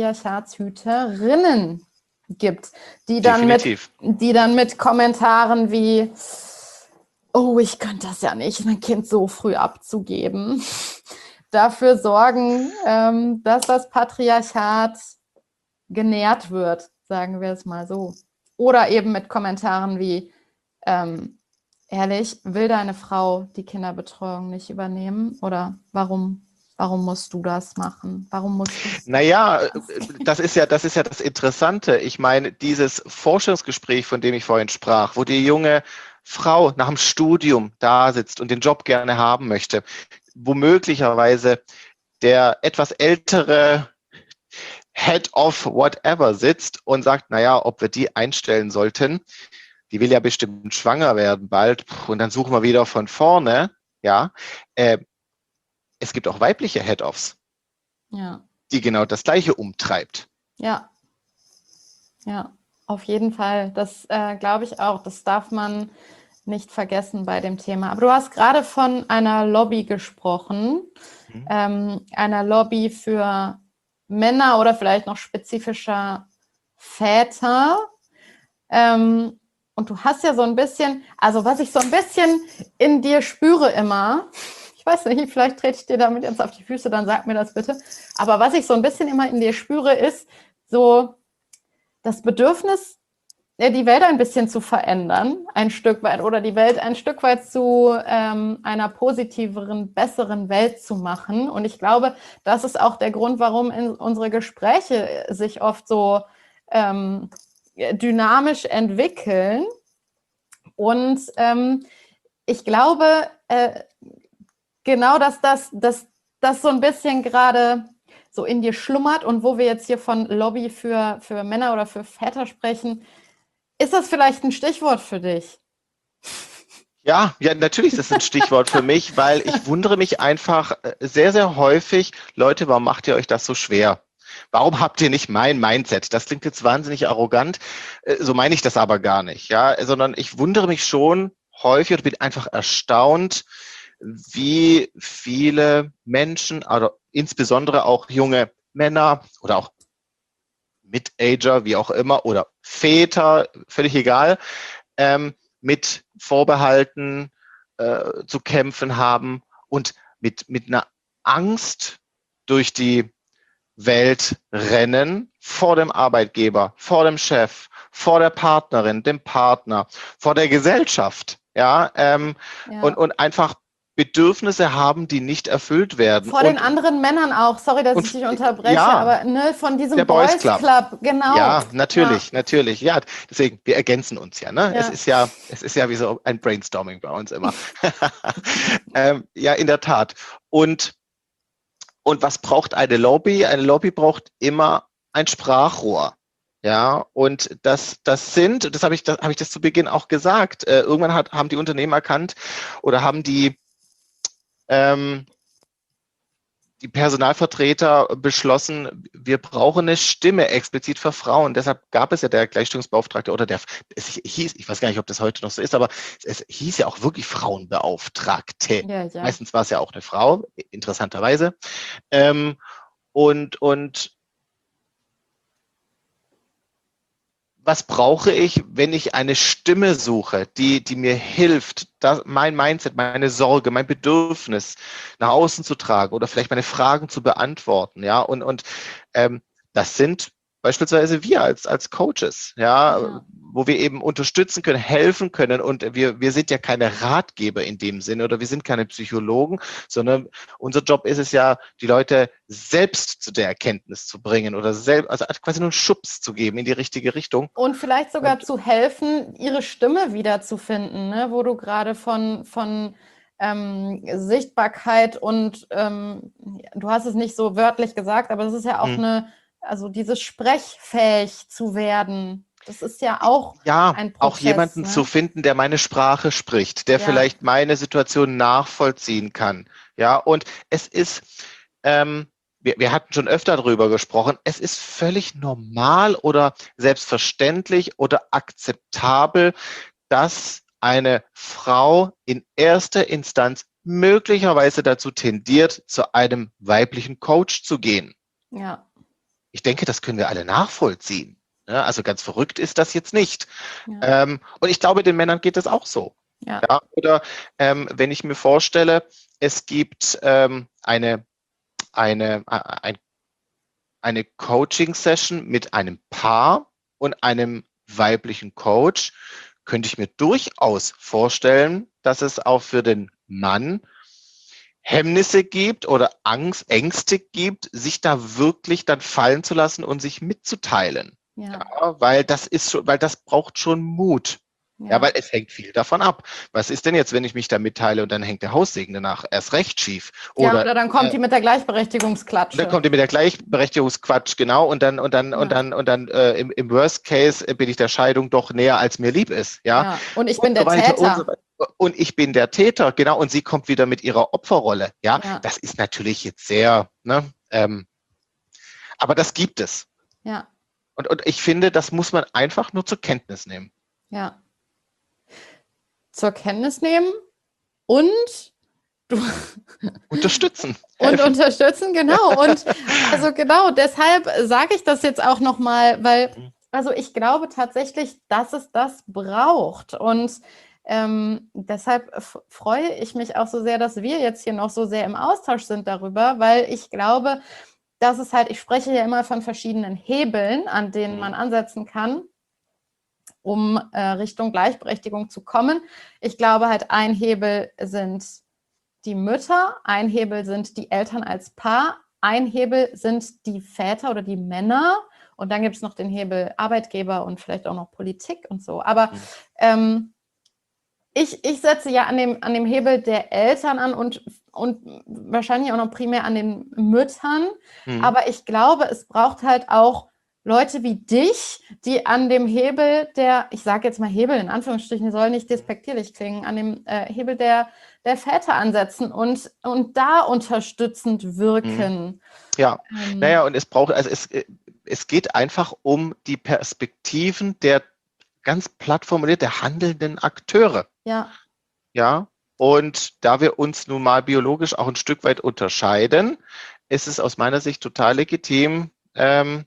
Patriarchatshüterinnen gibt, die dann, mit, die dann mit Kommentaren wie, oh, ich könnte das ja nicht, mein Kind so früh abzugeben, dafür sorgen, ähm, dass das Patriarchat genährt wird, sagen wir es mal so. Oder eben mit Kommentaren wie, ähm, ehrlich, will deine Frau die Kinderbetreuung nicht übernehmen? Oder warum? Warum musst du das machen? Warum musst du das Naja, das ist ja, das ist ja das Interessante. Ich meine, dieses Forschungsgespräch, von dem ich vorhin sprach, wo die junge Frau nach dem Studium da sitzt und den Job gerne haben möchte, wo möglicherweise der etwas ältere Head of whatever sitzt und sagt, naja, ob wir die einstellen sollten, die will ja bestimmt schwanger werden bald und dann suchen wir wieder von vorne, ja, äh, es gibt auch weibliche Head-Offs, ja. die genau das Gleiche umtreibt. Ja, ja, auf jeden Fall. Das äh, glaube ich auch. Das darf man nicht vergessen bei dem Thema. Aber du hast gerade von einer Lobby gesprochen, mhm. ähm, einer Lobby für Männer oder vielleicht noch spezifischer Väter. Ähm, und du hast ja so ein bisschen, also was ich so ein bisschen in dir spüre immer, ich weiß nicht, vielleicht trete ich dir damit jetzt auf die Füße, dann sag mir das bitte. Aber was ich so ein bisschen immer in dir spüre, ist so das Bedürfnis, die Welt ein bisschen zu verändern, ein Stück weit, oder die Welt ein Stück weit zu ähm, einer positiveren, besseren Welt zu machen. Und ich glaube, das ist auch der Grund, warum in unsere Gespräche sich oft so ähm, dynamisch entwickeln. Und ähm, ich glaube, äh, genau, dass das, dass das so ein bisschen gerade so in dir schlummert und wo wir jetzt hier von Lobby für, für Männer oder für Väter sprechen, ist das vielleicht ein Stichwort für dich? Ja, ja, natürlich ist das ein Stichwort für mich, weil ich wundere mich einfach sehr, sehr häufig, Leute, warum macht ihr euch das so schwer? Warum habt ihr nicht mein Mindset? Das klingt jetzt wahnsinnig arrogant, so meine ich das aber gar nicht, ja, sondern ich wundere mich schon häufig und bin einfach erstaunt, wie viele Menschen, also insbesondere auch junge Männer oder auch Mid-Ager, wie auch immer, oder Väter, völlig egal, ähm, mit Vorbehalten äh, zu kämpfen haben und mit, mit einer Angst durch die Welt rennen, vor dem Arbeitgeber, vor dem Chef, vor der Partnerin, dem Partner, vor der Gesellschaft, ja, ähm, ja. Und, und einfach Bedürfnisse haben, die nicht erfüllt werden. Vor und, den anderen Männern auch, sorry, dass und, ich dich unterbreche, ja, aber ne, von diesem der Boys Club. Boys Club, genau. Ja, natürlich, ja. natürlich. Ja, deswegen, wir ergänzen uns ja, ne? Ja. Es ist ja, es ist ja wie so ein Brainstorming bei uns immer. ähm, ja, in der Tat. Und, und was braucht eine Lobby? Eine Lobby braucht immer ein Sprachrohr. Ja, und das, das sind, das habe ich, das habe ich das zu Beginn auch gesagt. Äh, irgendwann hat, haben die Unternehmen erkannt oder haben die ähm, die Personalvertreter beschlossen, wir brauchen eine Stimme explizit für Frauen. Deshalb gab es ja der Gleichstellungsbeauftragte oder der, es hieß, ich weiß gar nicht, ob das heute noch so ist, aber es hieß ja auch wirklich Frauenbeauftragte. Ja, ja. Meistens war es ja auch eine Frau, interessanterweise. Ähm, und, und was brauche ich, wenn ich eine Stimme suche, die, die mir hilft, das, mein Mindset, meine Sorge, mein Bedürfnis nach außen zu tragen oder vielleicht meine Fragen zu beantworten, ja, und, und ähm, das sind beispielsweise wir als, als Coaches, ja, Ja. wo wir eben unterstützen können, helfen können und wir, wir sind ja keine Ratgeber in dem Sinne oder wir sind keine Psychologen, sondern unser Job ist es ja, die Leute selbst zu der Erkenntnis zu bringen oder selbst, also quasi nur einen Schubs zu geben in die richtige Richtung. Und vielleicht sogar Und zu helfen, ihre Stimme wiederzufinden, ne? Wo du gerade von, von ähm, Sichtbarkeit und ähm, du hast es nicht so wörtlich gesagt, aber es ist ja auch hm, eine, also dieses sprechfähig zu werden, das ist ja auch ja, ein auch Prozess, jemanden zu ne? finden, der meine Sprache spricht, der Ja, vielleicht meine Situation nachvollziehen kann. Ja, und es ist, ähm, wir, wir hatten schon öfter darüber gesprochen, es ist völlig normal oder selbstverständlich oder akzeptabel, dass eine Frau in erster Instanz möglicherweise dazu tendiert, zu einem weiblichen Coach zu gehen. ja, Ich denke, das können wir alle nachvollziehen. Ja, also ganz verrückt ist das jetzt nicht. ja, Ähm, und ich glaube, den Männern geht das auch so. ja, Ja, oder ähm, wenn ich mir vorstelle, es gibt ähm, eine, eine, ein, eine Coaching-Session mit einem Paar und einem weiblichen Coach, könnte ich mir durchaus vorstellen, dass es auch für den Mann Hemmnisse gibt oder Angst, Ängste gibt, sich da wirklich dann fallen zu lassen und sich mitzuteilen. ja, Ja, weil das ist schon, weil das braucht schon Mut. Ja, ja. weil es hängt viel davon ab. Was ist denn jetzt, wenn ich mich da mitteile und dann hängt der Haussegen danach erst recht schief? Ja, Oder oder dann kommt äh, die mit der und dann Gleichberechtigungsklatsche. kommt ihr mit der Gleichberechtigungsquatsch, genau, und dann, und dann, und Ja, dann, und dann äh, im, im Worst Case bin ich der Scheidung doch näher, als mir lieb ist, ja, ja. Und ich und bin so der weiter und so Täter. weiter. Und ich bin der Täter, genau, und sie kommt wieder mit ihrer Opferrolle, ja, Ja, das ist natürlich jetzt sehr, ne, ähm, aber das gibt es. ja, Und, und ich finde, das muss man einfach nur zur Kenntnis nehmen. ja. Zur Kenntnis nehmen und du Unterstützen, und helfen. unterstützen, genau. Und also genau, deshalb sage ich das jetzt auch nochmal, weil also ich glaube tatsächlich, dass es das braucht. Und ähm, deshalb f- freue ich mich auch so sehr, dass wir jetzt hier noch so sehr im Austausch sind darüber, weil ich glaube, dass es halt, ich spreche ja immer von verschiedenen Hebeln, an denen man ansetzen kann, um äh, Richtung Gleichberechtigung zu kommen. Ich glaube halt, ein Hebel sind die Mütter, ein Hebel sind die Eltern als Paar, ein Hebel sind die Väter oder die Männer und dann gibt es noch den Hebel Arbeitgeber und vielleicht auch noch Politik und so. Aber ähm, ich, ich setze ja an dem, an dem Hebel der Eltern an und, und wahrscheinlich auch noch primär an den Müttern. Mhm. Aber ich glaube, es braucht halt auch Leute wie dich, die an dem Hebel der, ich sage jetzt mal Hebel in Anführungsstrichen, soll nicht despektierlich klingen, an dem äh, Hebel der, der Väter ansetzen und, und da unterstützend wirken. Ja, Ähm, naja, und es braucht, also es, es geht einfach um die Perspektiven der ganz platt formuliert, der handelnden Akteure. ja, Ja, und da wir uns nun mal biologisch auch ein Stück weit unterscheiden, ist es aus meiner Sicht total legitim, ähm,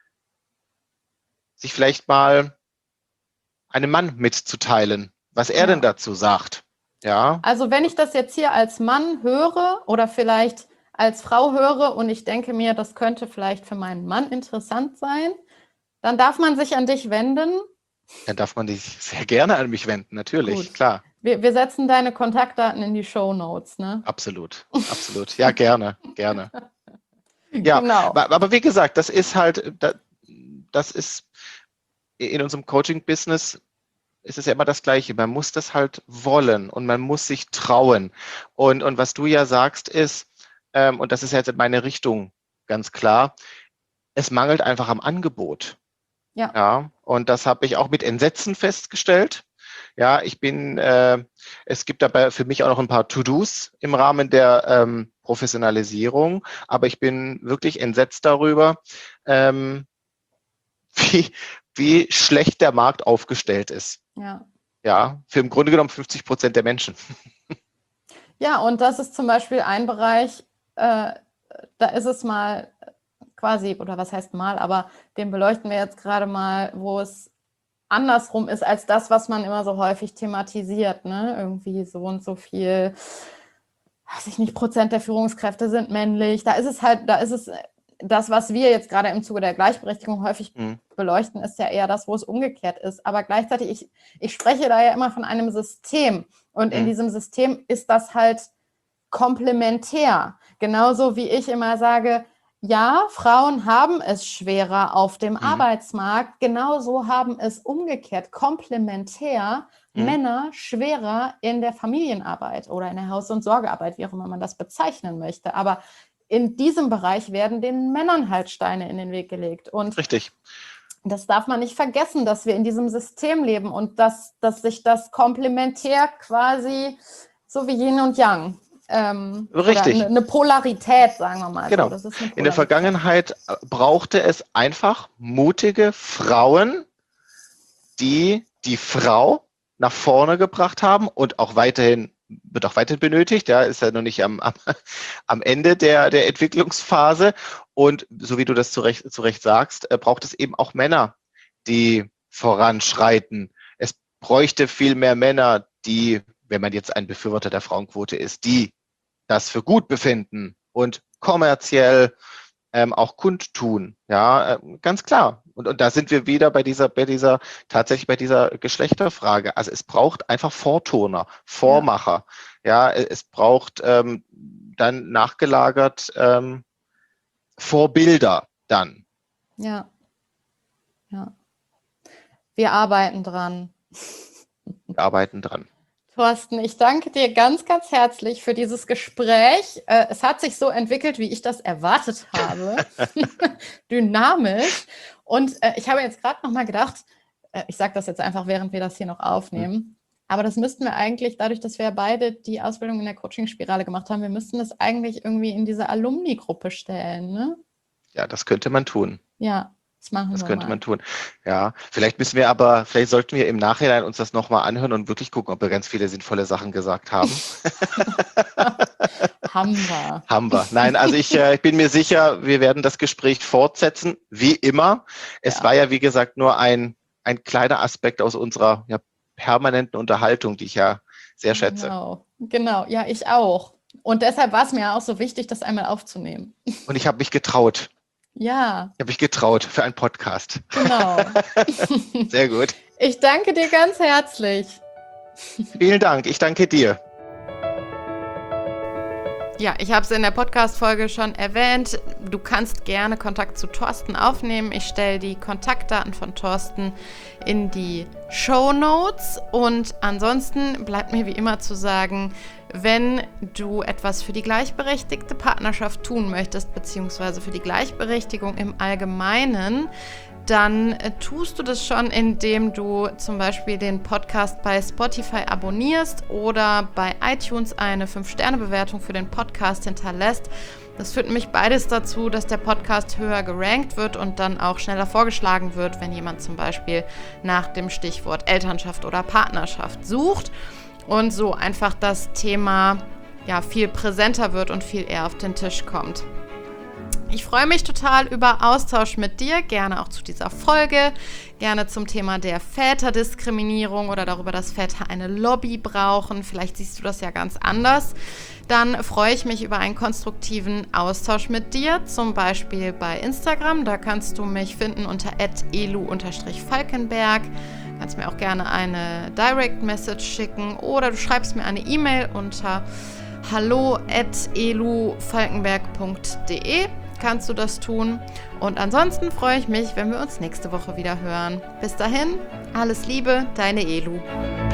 sich vielleicht mal einem Mann mitzuteilen, was er denn ja. dazu sagt. Ja, Also wenn ich das jetzt hier als Mann höre oder vielleicht als Frau höre und ich denke mir, das könnte vielleicht für meinen Mann interessant sein, dann darf man sich an dich wenden. dann darf man sich sehr gerne an mich wenden, natürlich, Gut. klar. Wir, wir setzen deine Kontaktdaten in die Shownotes, ne? Absolut, absolut. Ja, gerne, gerne. Ja, Genau. aber wie gesagt, das ist halt, das ist in unserem Coaching-Business ist es ja immer das Gleiche. Man muss das halt wollen und man muss sich trauen. Und, und was du ja sagst ist, ähm, und das ist jetzt in meine Richtung ganz klar, es mangelt einfach am Angebot. Ja. Ja, und das habe ich auch mit Entsetzen festgestellt. Ja, ich bin, äh, es gibt dabei für mich auch noch ein paar To-Dos im Rahmen der ähm, Professionalisierung, aber ich bin wirklich entsetzt darüber, ähm, wie, wie schlecht der Markt aufgestellt ist. Ja. Ja, für im Grunde genommen fünfzig Prozent der Menschen. Ja, und das ist zum Beispiel ein Bereich, äh, da ist es mal quasi, oder was heißt mal, aber den beleuchten wir jetzt gerade mal, wo es andersrum ist als das, was man immer so häufig thematisiert, ne? Irgendwie so und so viel, weiß ich nicht, Prozent der Führungskräfte sind männlich. Da ist es halt, da ist es das, was wir jetzt gerade im Zuge der Gleichberechtigung häufig mhm. beleuchten, ist ja eher das, wo es umgekehrt ist. Aber gleichzeitig, ich, ich spreche da ja immer von einem System. Und mhm. in diesem System ist das halt komplementär. Genauso wie ich immer sage, ja, Frauen haben es schwerer auf dem mhm. Arbeitsmarkt, genauso haben es umgekehrt komplementär mhm. Männer schwerer in der Familienarbeit oder in der Haus- und Sorgearbeit, wie auch immer man das bezeichnen möchte. Aber in diesem Bereich werden den Männern halt Steine in den Weg gelegt. Und richtig. Das darf man nicht vergessen, dass wir in diesem System leben und dass, dass sich das komplementär quasi so wie Yin und Yang Ähm, Richtig. Eine, eine Polarität, sagen wir mal. Genau. So. Das ist eine in der Vergangenheit brauchte es einfach mutige Frauen, die die Frau nach vorne gebracht haben und auch weiterhin, wird auch weiterhin benötigt. Ja, ist ja noch nicht am, am, am Ende der, der Entwicklungsphase. Und so wie du das zu Recht, zu Recht sagst, äh, braucht es eben auch Männer, die voranschreiten. Es bräuchte viel mehr Männer, die, wenn man jetzt ein Befürworter der Frauenquote ist, die das für gut befinden und kommerziell ähm, auch kundtun. Ja, äh, ganz klar. Und, und da sind wir wieder bei dieser, bei dieser, tatsächlich bei dieser Geschlechterfrage. Also es braucht einfach Vorturner, Vormacher. Ja, ja es braucht ähm, dann nachgelagert ähm, Vorbilder dann. Ja. Ja. Wir arbeiten dran. Wir arbeiten dran. Thorsten, ich danke dir ganz, ganz herzlich für dieses Gespräch. Es hat sich so entwickelt, wie ich das erwartet habe. Dynamisch. Und ich habe jetzt gerade noch mal gedacht, ich sage das jetzt einfach, während wir das hier noch aufnehmen, aber das müssten wir eigentlich, dadurch, dass wir beide die Ausbildung in der Coaching-Spirale gemacht haben, wir müssten das eigentlich irgendwie in diese Alumni-Gruppe stellen, ne? Ja, das könnte man tun. Ja. Das, machen das wir könnte mal. man tun. Ja, vielleicht müssen wir aber, vielleicht sollten wir im Nachhinein uns das nochmal anhören und wirklich gucken, ob wir ganz viele sinnvolle Sachen gesagt haben. Haben wir. Haben wir. Nein, also ich, äh, ich bin mir sicher, wir werden das Gespräch fortsetzen, wie immer. Es ja. war ja, wie gesagt, nur ein, ein kleiner Aspekt aus unserer ja, permanenten Unterhaltung, die ich ja sehr schätze. Genau, genau. Ja, ich auch. Und deshalb war es mir auch so wichtig, das einmal aufzunehmen. Und ich habe mich getraut. Ja. Ich habe mich getraut für einen Podcast. Genau. Sehr gut. Ich danke dir ganz herzlich. Vielen Dank. Ich danke dir. Ja, ich habe es in der Podcast-Folge schon erwähnt. Du kannst gerne Kontakt zu Thorsten aufnehmen. Ich stelle die Kontaktdaten von Thorsten in die Shownotes. Und ansonsten bleibt mir wie immer zu sagen, wenn du etwas für die gleichberechtigte Partnerschaft tun möchtest, beziehungsweise für die Gleichberechtigung im Allgemeinen, dann äh, tust du das schon, indem du zum Beispiel den Podcast bei Spotify abonnierst oder bei iTunes eine fünf Sterne Bewertung für den Podcast hinterlässt. Das führt nämlich beides dazu, dass der Podcast höher gerankt wird und dann auch schneller vorgeschlagen wird, wenn jemand zum Beispiel nach dem Stichwort Elternschaft oder Partnerschaft sucht und so einfach das Thema ja, viel präsenter wird und viel eher auf den Tisch kommt. Ich freue mich total über Austausch mit dir, gerne auch zu dieser Folge, gerne zum Thema der Väterdiskriminierung oder darüber, dass Väter eine Lobby brauchen. Vielleicht siehst du das ja ganz anders. Dann freue ich mich über einen konstruktiven Austausch mit dir, zum Beispiel bei Instagram. Da kannst du mich finden unter at elu falkenberg. Du kannst mir auch gerne eine Direct Message schicken oder du schreibst mir eine E-Mail unter hallo at elu falkenberg punkt de. Kannst du das tun. Und ansonsten freue ich mich, wenn wir uns nächste Woche wieder hören. Bis dahin, alles Liebe, deine Elu.